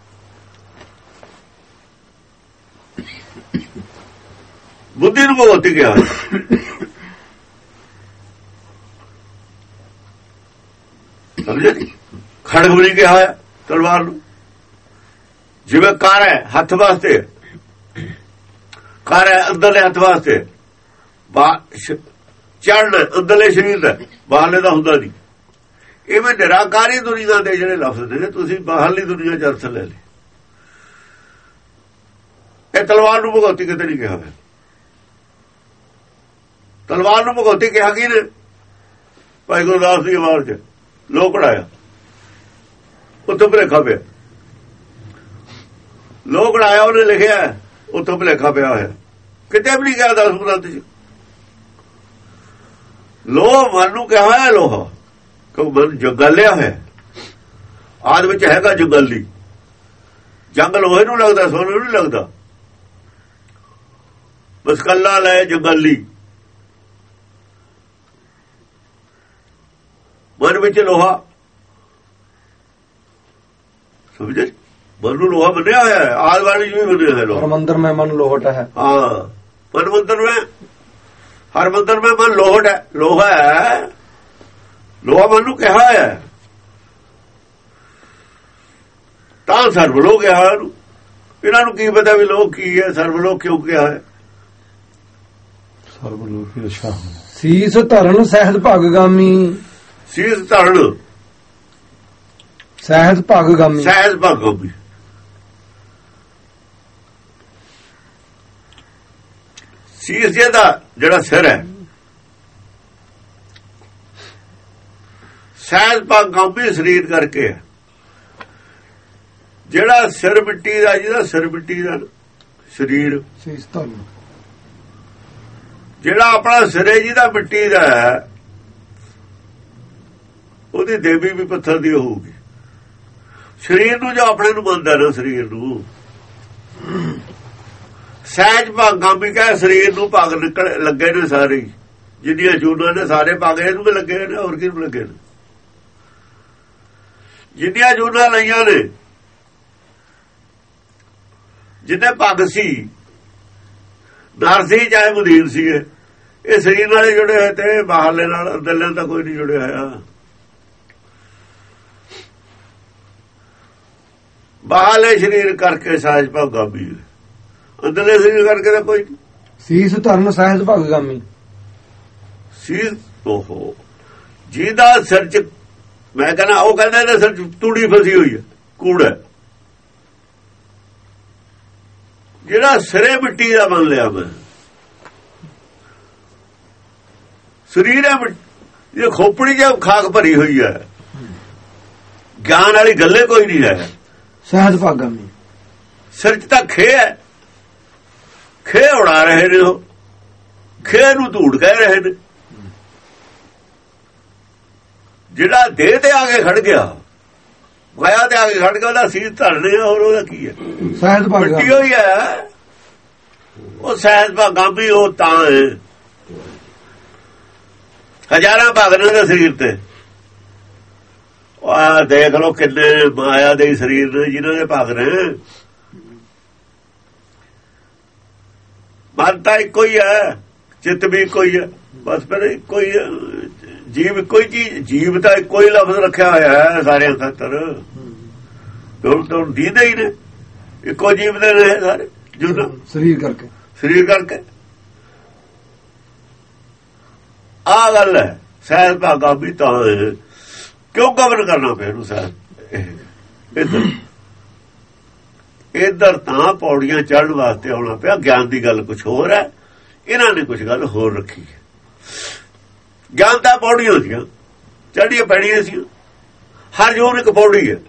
ਬੁੱਧੀ ਨੂੰ ਭਗਉਤੀ ਕਿਹਾ ਹੋਇਆ। ਸਮਝੇ? ਖੜਗ ਵੀ ਨਹੀਂ ਕਿਹਾ ਹੋਇਆ ਤਲਵਾਰ ਨੂੰ। ਜਿਵੇਂ ਕਾਰ ਹੈ ਹੱਥ ਵਾਸਤੇ, ਕਾਰ ਹੈ ਅੰਦਰਲੇ ਹੱਥ ਵਾਸਤੇ, ਚੜ੍ਹਨ ਅੰਦਰਲੇ ਸਰੀਰ ਦਾ, ਬਾਹਰਲੇ ਦਾ ਹੁੰਦਾ ਨਹੀਂ। ਇਵੇਂ ਨਿਰਾਕਾਰੀ ਦੁਨੀਆ ਦੇ ਜਿਹੜੇ ਲਫ਼ਜ਼ ਨੇ ਤੁਸੀਂ ਬਾਹਰਲੀ ਦੁਨੀਆ ਚ ਅਰਥ ਲੈ ਲਏ। ਇਹ ਤਲਵਾਰ ਨੂੰ ਭਗਉਤੀ ਕਿਤੇ ਨਹੀਂ ਕਿਹਾ ਹੋਇਆ। ਤਲਵਾਰ ਨੂੰ ਭਗਉਤੀ ਕਿਹਾ ਕੀ ਨੇ? ਭਾਈ ਗੁਰਦਾਸ ਦੀ ਆਵਾਜ਼ ਚ ਲੋਕ ਕਢਾਇਆ, ਉੱਥੋਂ ਭੁਲੇਖਾ ਪਿਆ। ਲੋਕ ਕਢਾਇਆ ਉਹਨੇ ਲਿਖਿਆ, ਉੱਥੋਂ ਭੁਲੇਖਾ ਪਿਆ ਹੋਇਆ। ਕਿਤੇ ਵੀ ਨਹੀਂ ਕਿਹਾ ਦਸ ਗ੍ਰੰਥ ਚ। ਲੋਹ ਮਨ ਨੂੰ ਕਿਹਾ ਹੋਇਆ ਲੋਹਾ, ਕਿਉਂਕਿ ਮਨ ਜਗਲਿਆ ਹੋਇਆ। ਆਦ ਵਿੱਚ ਹੈਗਾ ਜਗਲੀ। ਜੰਗ ਲੋਹੇ ਨੂੰ ਲੱਗਦਾ, ਸੋਨੇ ਨੂੰ ਨਹੀਂ ਲੱਗਦਾ। ਬਸ ਕੱਲਾ ਲੈ ਜਗਲੀ। ਮਨ ਵਿੱਚ ਲੋਹਾ, ਸਮਝੇ? ਮਨ ਨੂੰ ਲੋਹਾ ਮੰਨਿਆ ਹੋਇਆ ਹੈ। ਆਦ ਵਾਲੀ ਵੀ ਮੰਨਿਆ ਹੋਇਆ ਲੋਹਾ। ਮੰਦਰ ਮੈਂ ਮਨ ਲੋਹਟ ਹੈ। ਹਾਂ, ਮਨ ਮੰਦਰ ਮੈਂ, ਹਰ ਮੰਦਰ ਮੈਂ ਮਨ ਲੋਹਟ ਹੈ। ਲੋਹਾ ਹੈ, ਲੋਹਾ ਮਨ ਨੂੰ ਕਿਹਾ ਹੈ। ਤਾਂ ਸਰਵਲੋਕ ਕਿਹਾ ਇਹਨੂੰ। ਇਹਨਾਂ ਨੂੰ ਕੀ ਪਤਾ ਵੀ ਲੋਕ ਕੀ ਹੈ, ਸਰਵਲੋਕ ਕਿਉਂ ਕਿਹਾ ਹੈ? ਸਰਵਲੋਕ ਹੀ ਅੱਛਾ। ਸੀਸ ਧਰਨ ਸਹਿਜ ਭਗਗਾਮੀ। ਸੀਸ ਧਰਨ ਸਹਿਜ ਭਗਗਾਮੀ। ਸਹਿਜ ਭਗਗਾਮੀ। ਸੀਸ ਜਿਹਦਾ ਜਿਹੜਾ ਸਿਰ ਹੈ, ਸਹਿਜ ਭਗਗਾਮੀ ਸਰੀਰ ਕਰਕੇ ਹੈ। ਜਿਹੜਾ ਸਿਰ ਮਿੱਟੀ ਦਾ, ਜਿਹਦਾ ਸਿਰ ਮਿੱਟੀ ਦਾ ਸਰੀਰ, ਸੀਸ ਧਰਨ ਜਿਹੜਾ ਆਪਣਾ ਸਿਰੇ ਜਿਹਦਾ ਮਿੱਟੀ ਦਾ ਹੈ, ਉਹਦੀ ਦੇਵੀ ਵੀ ਪੱਥਰ ਦੀ ਹੋਊਗੀ। ਸਰੀਰ ਨੂੰ ਜੋ ਆਪਣੇ ਨੂੰ ਮੰਨਦਾ ਨਾ, ਸਰੀਰ ਨੂੰ ਸਹਿਜ ਭਾਗਾਮੀ ਕਹੇ। ਸਰੀਰ ਨੂੰ ਭਾਗ ਨਿਕਲ ਲੱਗੇ ਨੇ ਸਾਰੇ, ਜਿੰਨੀਆਂ ਜੂਨਾਂ ਨੇ ਸਾਰੇ ਭਾਗ ਇਹਨੂੰ ਵੀ ਲੱਗੇ ਨੇ, ਹੋਰ ਕਿਹਨੂੰ ਲੱਗੇ ਨੇ? ਜਿੰਨੀਆਂ ਜੂਨਾਂ ਲਈਆਂ ਨੇ, ਜਿੰਨੇ ਭਾਗ ਸੀ, ਨਰ ਸੀ ਚਾਹੇ ਮੁਦੀਰ ਸੀ, ਇਹ ਸਰੀਰ ਨਾਲ ਜੁੜੇ ਹੋਏ ਤੇ ਬਾਹਰਲੇ ਨਾਲ, ਅੰਦਰਲੇ ਤਾਂ ਕੋਈ ਨਹੀਂ ਜੁੜਿਆ ਹੋਇਆ। ਬਾਹਰਲੇ ਸਰੀਰ ਕਰਕੇ ਸਹਿਜ ਭਗਗਾਮੀ, ਅੰਦਰਲੇ ਸਰੀਰ ਕਰਕੇ ਤਾਂ ਕੋਈ ਨਹੀਂ। ਸੀਸ ਧਰਨ ਸਹਿਜ ਭਗਗਾਮੀ। ਸੀਸ ਓਹੋ, ਜਿਹਦਾ ਸਿਰ ਚ, ਮੈਂ ਕਹਿੰਦਾ ਉਹ ਕਹਿੰਦਾ ਇਹਦੇ ਸਿਰ ਚ ਤੂੜੀ ਫਸੀ ਹੋਈ ਹੈ, ਕੂੜ ਹੈ। ਜਿਹੜਾ ਸਿਰੇ ਮਿੱਟੀ ਦਾ ਬਣ ਲਿਆ, ਮੈਂ ਸਰੀਰ ਹੈ ਇਹ ਖੋਪੜੀ ਜਾਂ ਖਾਕ ਭਰੀ ਹੋਈ ਹੈ, ਗਿਆਨ ਵਾਲੀ ਗੱਲੇ ਕੋਈ ਨਹੀਂ ਹੈ। ਸਹਿਜ ਭਾਗਾਮੀ। ਸਿਰ ਚ ਤਾਂ ਖੇ ਹੈ, ਖੇ ਉਡਾ ਰਹੇ ਨੇ, ਉਹ ਖੇ ਨੂੰ ਧੂੜ ਕਹਿ ਰਹੇ ਨੇ। ਜਿਹੜਾ ਦੇਹ ਤੇ ਆ ਕੇ ਖੜ ਗਿਆ, ਮਾਇਆ ਤੇ ਆ ਕੇ ਖੜ ਗਿਆ, ਉਹਦਾ ਸੀਸ ਧਰਨੇ, ਹੋਰ ਉਹਦਾ ਕੀ ਹੈ? ਸਹਿਜ ਭਾਗਾਮੀ ਮਿੱਟੀ ਹੋਈ ਹੈ ਉਹ। ਸਹਿਜ ਭਾਗਾਮੀ ਉਹ ਤਾਂ ਹੈ। ਹਜ਼ਾਰਾਂ ਭਾਗ ਨੇ ਉਹਦੇ ਸਰੀਰ ਤੇ। ਆ ਦੇਖ ਲਓ ਕਿੰਨੇ ਮਾਇਆ ਦੇ ਸਰੀਰ ਨੇ ਜਿਨ੍ਹਾਂ ਦੇ ਭਾਗ ਨੇ। ਮਨ ਤਾਂ ਇੱਕੋ ਹੀ ਹੈ, ਚਿੱਤ ਵੀ ਇੱਕੋ ਹੀ ਹੈ, ਬਸ ਫਿਰ ਇੱਕੋ ਹੀ ਹੈ। ਜੀਵ ਇੱਕੋ ਹੀ ਚੀਜ਼, ਜੀਵ ਤਾਂ ਇੱਕੋ ਹੀ ਲਫ਼ਜ਼ ਰੱਖਿਆ ਹੋਇਆ ਹੈ ਸਾਰਿਆਂ ਖਾਤਰ। ਹੁਣ ਤਾਂ ਦੀਦੇ ਹੀ ਨੇ, ਇੱਕੋ ਜੀਵ ਦੇ ਨੇ ਸਾਰੇ ਜੁਦਾ ਸਰੀਰ ਕਰਕੇ, ਸਰੀਰ ਕਰਕੇ। ਆ ਗੱਲ ਹੈ। ਸਹਿਜ ਭਾਗਾਮੀ ਤਾਂ ਕਿਉਂ ਕਵਰ ਕਰਨਾ ਪਿਆ ਇਹਨੂੰ? ਸਹਿਜ ਇੱਧਰ ਤਾਂ ਪੌੜੀਆਂ ਚੜ੍ਹਨ ਵਾਸਤੇ ਆਉਣਾ ਪਿਆ। ਗਿਆਨ ਦੀ ਗੱਲ ਕੁਝ ਹੋਰ ਹੈ, ਇਹਨਾਂ ਨੇ ਕੁਝ ਗੱਲ ਹੋਰ ਰੱਖੀ ਹੈ। ਗਿਆਨ ਤਾਂ ਪੌੜੀਆਂ ਸੀਆਂ, ਚੜ੍ਹਨੀਆਂ ਪੈਣੀਆਂ ਸੀ। ਹਰ ਜੂਨ ਇੱਕ ਪੌੜੀ ਹੈ।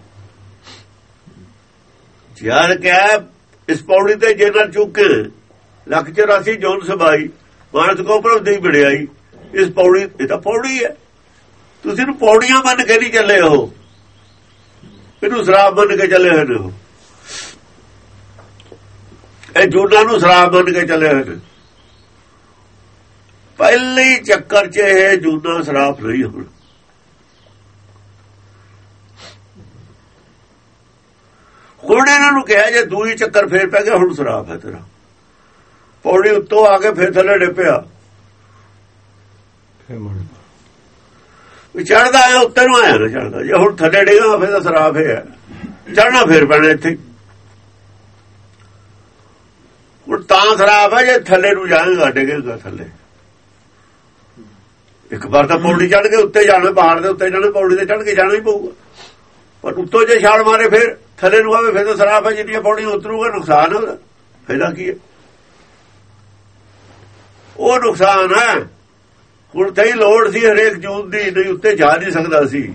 ਯਾਰ ਕਿਆ ਇਸ ਪੌੜੀ ਤੇ ਜੇ ਨਾ ਚੁੱਕੇ ਲੱਖ ਚੁਰਾਸੀ ਜੋਨ ਸਬਾਈ ਮਾਨਸ ਕੋ ਪ੍ਰਭ ਦੀ ਵਡਿਆਈ। ਇਸ ਪੌੜੀ, ਇਹ ਤਾਂ ਪੌੜੀ ਹੈ। ਤੁਸੀਂ ਇਹਨੂੰ ਪੌੜੀਆਂ ਮੰਨ ਕੇ ਨਹੀਂ ਚੱਲੇ ਹੋ, ਇਹਨੂੰ ਸ਼ਰਾਬ ਮੰਨ ਕੇ ਚੱਲੇ ਹੋਏ ਨੇ। ਇਹ ਜੂਨਾਂ ਨੂੰ ਸ਼ਰਾਬ ਮੰਨ ਕੇ ਚੱਲੇ ਹੋਏ ਨੇ। ਪਹਿਲੇ ਚੱਕਰ 'ਚ ਇਹ ਜੂਨਾਂ ਸ਼ਰਾਬ ਨਹੀਂ ਹੁਣ। ਹੁਣ ਇਹਨਾਂ ਨੂੰ ਕਿਹਾ ਜੇ ਦੂਈ ਚੱਕਰ ਫੇਰ ਪੈ ਗਿਆ, ਹੁਣ ਸ਼ਰਾਬ ਹੈ ਤੇਰਾ। ਪੌੜੀ ਉੱਤੋਂ ਆ ਕੇ ਫੇਰ ਥੱਲੇ ਡਿੱਪਿਆ, ਚੜਦਾ ਆਇਆ ਉੱਤੇ ਨੂੰ ਆਇਆ ਨਾ ਚੜਦਾ। ਜੇ ਹੁਣ ਥੱਲੇ ਡੇਗਾ ਫੇਰ ਤਾਂ ਸ਼ਰਾਬ ਹੈ, ਚੜਨਾ ਫੇਰ ਪੈਣਾ ਇੱਥੇ। ਹੁਣ ਤਾਂ ਸ਼ਰਾਬ ਹੈ ਜੇ ਥੱਲੇ ਨੂੰ ਜਾਏਗਾ, ਡਿੱਗੇਗਾ ਥੱਲੇ। ਇੱਕ ਵਾਰ ਤਾਂ ਪੌੜੀ ਚੜ੍ਹ ਕੇ ਉੱਤੇ ਜਾਣਾ, ਪਹਾੜ ਦੇ ਉੱਤੇ ਜਾਣਾ, ਪੌੜੀ ਤੇ ਚੜ੍ਹ ਕੇ ਜਾਣਾ ਹੀ ਪਊਗਾ। ਪਰ ਉੱਤੋਂ ਜੇ ਛਾਲ ਮਾਰੇ ਫੇਰ ਥੱਲੇ ਨੂੰ ਆਵੇ, ਫੇਰ ਤਾਂ ਸ਼ਰਾਬ ਹੈ। ਜਿੰਨੀਆਂ ਪੌੜੀਆਂ ਉਤਰੂਗਾ ਨੁਕਸਾਨ ਉਹਦਾ, ਫਾਇਦਾ ਕੀ ਹੈ? ਉਹ ਨੁਕਸਾਨ ਹੈ। ਹੁਣ ਤਾਂ ਹੀ ਲੋੜ ਸੀ ਹਰੇਕ ਜੂਨ ਦੀ, ਨਹੀਂ ਉੱਤੇ ਜਾ ਨਹੀਂ ਸਕਦਾ ਸੀ।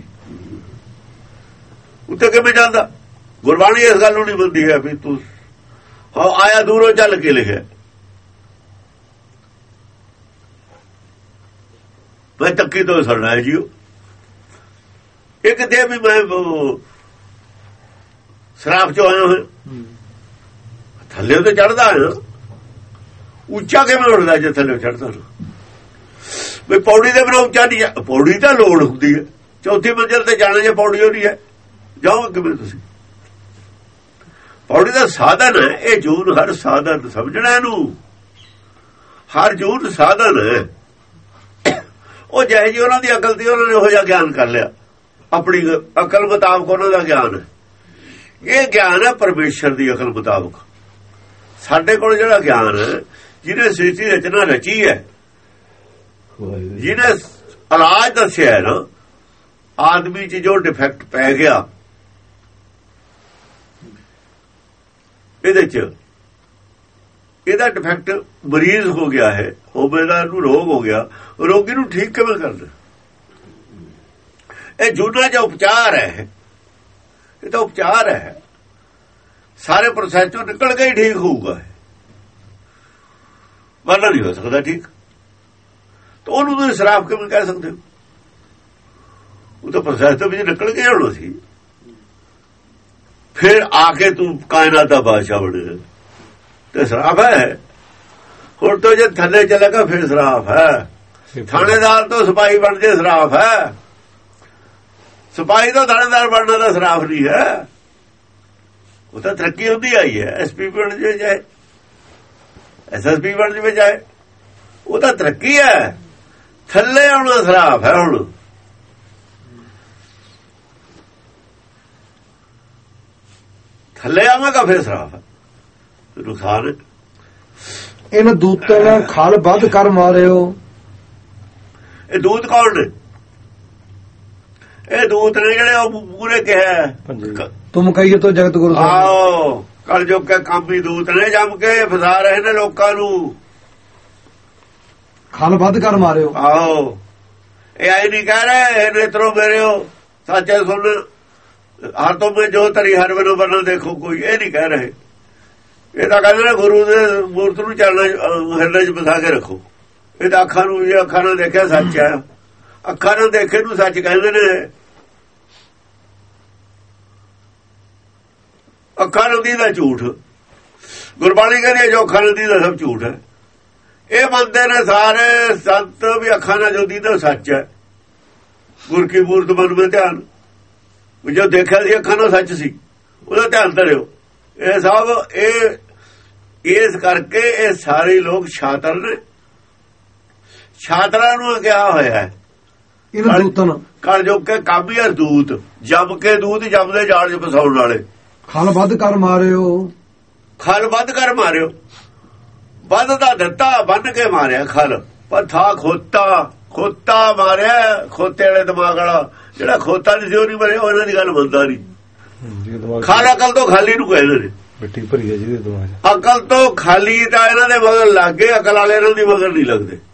ਉੱਤੇ ਕਿਵੇਂ ਜਾਂਦਾ? ਗੁਰਬਾਣੀ ਇਸ ਗੱਲ ਨੂੰ ਨਹੀਂ ਮੰਨਦੀ ਹੈ ਵੀ ਤੂੰ ਹਾਂ ਆਇਆ ਦੂਰੋਂ ਚੱਲ ਕੇ ਲਿਖਿਆ। ਮੈਂ ਤੱਕੀ ਤੋਂ ਸੁਣਨਾ ਹੈ ਜੀ। ਇੱਕ ਦੇ ਵੀ ਮੈਂ ਸ਼ਰਾਬ ਚੋਂ ਆਇਆ ਹੋਇਆ, ਥੱਲੇ ਤੇ ਚੜਦਾ ਹੈ। ਉੱਚਾ ਕਿਵੇਂ ਉੱਠਦਾ ਜੇ ਥੱਲੇ ਚੜਦਾ ਨਾ? ਵੀ ਪੌੜੀ ਦੇ ਬਿਨਾਂ ਉੱਚਾ ਨਹੀਂ। ਪੌੜੀ ਤਾਂ ਲੋੜ ਹੁੰਦੀ ਹੈ, ਚੌਥੀ ਮੰਜ਼ਿਲ ਤੇ ਜਾਣਾ ਜੇ ਪੌੜੀ ਹੋ ਰਹੀ ਹੈ, ਜਾਓ ਕਿਵੇਂ ਤੁਸੀਂ? ਪੌੜੀ ਦਾ ਸਾਧਨ ਹੈ ਇਹ। ਜੂਨ ਹਰ ਸਾਧਨ ਸਮਝਣਾ ਇਹਨੂੰ, ਹਰ ਜੂਨ ਸਾਧਨ ਹੈ। ਉਹ ਜਿਹੇ ਜੀ ਉਹਨਾਂ ਦੀ ਅਕਲ ਦੀ ਉਹਨਾਂ ਨੇ ਉਹੋ ਜਿਹਾ ਗਿਆਨ ਕਰ ਲਿਆ, ਆਪਣੀ ਅਕਲ ਮੁਤਾਬਕ ਉਹਨਾਂ ਦਾ ਗਿਆਨ ਹੈ। ਇਹ ਗਿਆਨ ਹੈ ਪਰਮੇਸ਼ਰ ਦੀ ਅਕਲ ਮੁਤਾਬਕ। ਸਾਡੇ ਕੋਲ ਜਿਹੜਾ ਗਿਆਨ ਹੈ, ਜਿਹਨੇ ਸ੍ਰਿਸ਼ਟੀ ਰਚਨਾ ਰਚੀ ਹੈ, ਜਿਹਨੇ ਇਲਾਜ ਦੱਸਿਆ ਹੈ ਨਾ ਆਦਮੀ 'ਚ ਜੋ ਡਿਫੈਕਟ ਪੈ ਗਿਆ, ਇਹਦੇ 'ਚ ਇਹਦਾ ਡਿਫੈਕਟ ਮਰੀਜ਼ ਹੋ ਗਿਆ ਹੈ, ਹੋਵੇ ਦਾ ਨੂੰ ਰੋਗ ਹੋ ਗਿਆ, ਰੋਗੀ ਨੂੰ ਠੀਕ ਕਿਵੇਂ ਕਰਨਾ? ਇਹ ਜੂਨਾ ਜਿਹਾ ਉਪਚਾਰ ਹੈ, ਇਹ ਤਾਂ ਉਪਚਾਰ ਹੈ। ਸਾਰੇ ਪ੍ਰੋਸੈਸ ਚੋਂ ਨਿਕਲ ਕੇ ਹੀ ਠੀਕ ਹੋਊਗਾ, ਵਰਨਾ ਨਹੀਂ ਹੋ ਸਕਦਾ ਠੀਕ। ਤਾਂ ਉਹਨੂੰ ਤੁਸੀਂ ਸ਼ਰਾਬ ਕਿਵੇਂ ਕਹਿ ਸਕਦੇ ਹੋ? ਉਹ ਤਾਂ ਪ੍ਰੋਸੈਸ ਤੋਂ ਵੀ ਨਿਕਲ ਕੇ ਆਉਣਾ ਸੀ। ਫਿਰ ਆ ਕੇ ਤੂੰ ਕਾਇਨਾਤ ਦਾ ਬਾਦਸ਼ਾਹ ਬਣ ਤੇ ਸ਼ਰਾਬ ਹੈ। ਹੁਣ ਤੋਂ ਜੇ ਥੱਲੇ ਚਲੇਗਾ ਫਿਰ ਸ਼ਰਾਬ ਹੈ। ਥਾਣੇਦਾਰ ਤੋਂ ਸਿਪਾਹੀ ਬਣ ਜੇ ਸ਼ਰਾਬ ਹੈ। ਸਿਪਾਹੀ ਤੋਂ ਥਾਣੇਦਾਰ ਬਣਨਾ ਦਾ ਸ਼ਰਾਬ ਨਹੀਂ ਹੈ। ਉਹ ਤਾਂ ਤਰੱਕੀ ਹੁੰਦੀ ਆਈ ਹੈ। ਐਸ ਪੀ ਬਣ ਜੇ ਜਾਏ, ਐਸ ਐਸ ਪੀ ਬਣ ਜੇ ਜਾਏ, ਉਹ ਤਾਂ ਤਰੱਕੀ ਹੈ। ਥੱਲੇ ਆਉਣਾ ਸ਼ਰਾਬ ਹੈ। ਹੁਣ ਥੱਲੇ ਆਵਾਂਗਾ ਫਿਰ ਸ਼ਰਾਬ ਹੈ, ਨੁਕਸਾਨ। ਇਹਨਾਂ ਦੂਤਾਂ ਨੇ ਖਲ ਵੱਧ ਕਰ ਮਾਰਿਓ। ਇਹ ਦੂਤ ਕੌਣ ਨੇ? ਇਹ ਦੂਤ ਨੇ ਜਿਹੜੇ ਉਹ ਪੂਰੇ ਕਿਹਾ ਤੁਮ ਕਹੀਏ ਤੋ ਜਗਤ ਗੁਰੂ ਆਓ ਕਲ ਜੋ ਕੇ ਕਾਮੀ ਦੂਤ ਨੇ, ਜੰਮ ਕੇ ਫਸਾ ਰਹੇ ਨੇ ਲੋਕਾਂ ਨੂੰ। ਖਲ ਵੱਧ ਕਰ ਮਾਰਿਓ। ਆਓ ਇਹ ਆਈ ਨਹੀਂ ਕਹਿ ਰਹੇ ਨੇਤਰੋ ਮੇਰੇ ਹੋ ਸੱਚੇ ਸੁਣ, ਹਰ ਤੋਂ ਮੈਂ ਜੋ ਤਰੀ ਹਰ ਵੇਲੇ ਬਣਾ ਦੇਖੋ ਕੋਈ। ਇਹ ਨਹੀਂ ਕਹਿ ਰਹੇ। ਇਹ ਤਾਂ ਕਹਿੰਦੇ ਨੇ ਗੁਰੂ ਦੇ ਮੂਰਤ ਨੂੰ ਚੱਲਣਾ ਹਿਰਦੇ 'ਚ ਵਸਾ ਕੇ ਰੱਖੋ। ਇਹ ਤਾਂ ਅੱਖਾਂ ਨੂੰ, ਜੇ ਅੱਖਾਂ ਨਾਲ ਦੇਖਿਆ ਸੱਚ ਹੈ, ਅੱਖਾਂ ਨਾਲ ਦੇਖੇ ਨੂੰ ਸੱਚ ਕਹਿੰਦੇ ਨੇ। ਅੱਖਾਂ ਨਾਲ ਦੀ ਦਾ ਝੂਠ, ਗੁਰਬਾਣੀ ਕਹਿੰਦੀ ਜੋ ਅੱਖਾਂ ਨਾਲ ਦੀ ਦਾ ਸਭ ਝੂਠ ਹੈ। ਇਹ ਮੰਨਦੇ ਨੇ ਸਾਰੇ ਸੰਤ ਵੀ ਅੱਖਾਂ ਨਾਲ ਜੋ ਦੀਦਾ ਸੱਚ ਹੈ। ਗੁਰ ਕੀ ਮੂਰਤ ਮਨ ਵਿੱਚ ਧਿਆਨ, ਜੋ ਦੇਖਿਆ ਸੀ ਅੱਖਾਂ ਨਾਲ ਸੱਚ ਸੀ, ਉਹਦਾ ਧਿਆਨ ਧਰਿਓ। ਇਹ ਸਭ ਇਹ ਇਸ ਕਰਕੇ ਇਹ ਸਾਰੇ ਲੋਕ ਛਾਤਰ ਨੇ। ਛਾਤਰਾਂ ਨੂੰ ਕਿਹਾ ਹੋਇਆ ਹੈ ਇਹਨਾਂ ਦੂਤਾਂ ਨੂੰ ਕਲ ਜੋ ਕੇ ਕਾਬੀ ਹੈ ਦੂਤ, ਜੰਮ ਕੇ ਦੂਤ ਜੰਮਦੇ ਜਾਲ 'ਚ ਫਸਾਉਣ ਵਾਲੇ। ਖਲ ਵੱਧ ਕਰ ਮਾਰਿਓ। ਖਲ ਵੱਧ ਕਰ ਮਾਰਿਓ। ਵੱਧ ਦਾ ਦਿੱਤਾ ਬੰਨ ਕੇ ਮਾਰਿਆ ਖਲ, ਪਰ ਥਾ ਖੋਤਾ ਖੋਤਾ ਮਾਰਿਆ। ਖੋਤੇ ਵਾਲੇ ਦਿਮਾਗ ਵਾਲਾ ਜਿਹੜਾ ਖੋਤਾ ਨਹੀਂ ਸੀ ਉਹ ਨਹੀਂ ਮਰਿਆ। ਉਹਨਾਂ ਦੀ ਗੱਲ ਮੰਨਦਾ ਨਹੀਂ। ਖਲ ਅਕਲ ਤੋਂ ਖਾਲੀ ਨੂੰ ਕਹਿੰਦੇ ਨੇ। ਮਿੱਟੀ ਭਰੀ ਹੈ ਜਿਹਦੇ ਦੋਹਾਂ ਚ। ਅਕਲ ਤੋਂ ਖਾਲੀ ਤਾਂ ਇਹਨਾਂ ਦੇ ਮਗਰ ਲੱਗ ਗਏ, ਅਕਲ ਵਾਲੇ ਇਹਨਾਂ ਦੀ ਮਗਰ ਨਹੀਂ ਲੱਗਦੇ।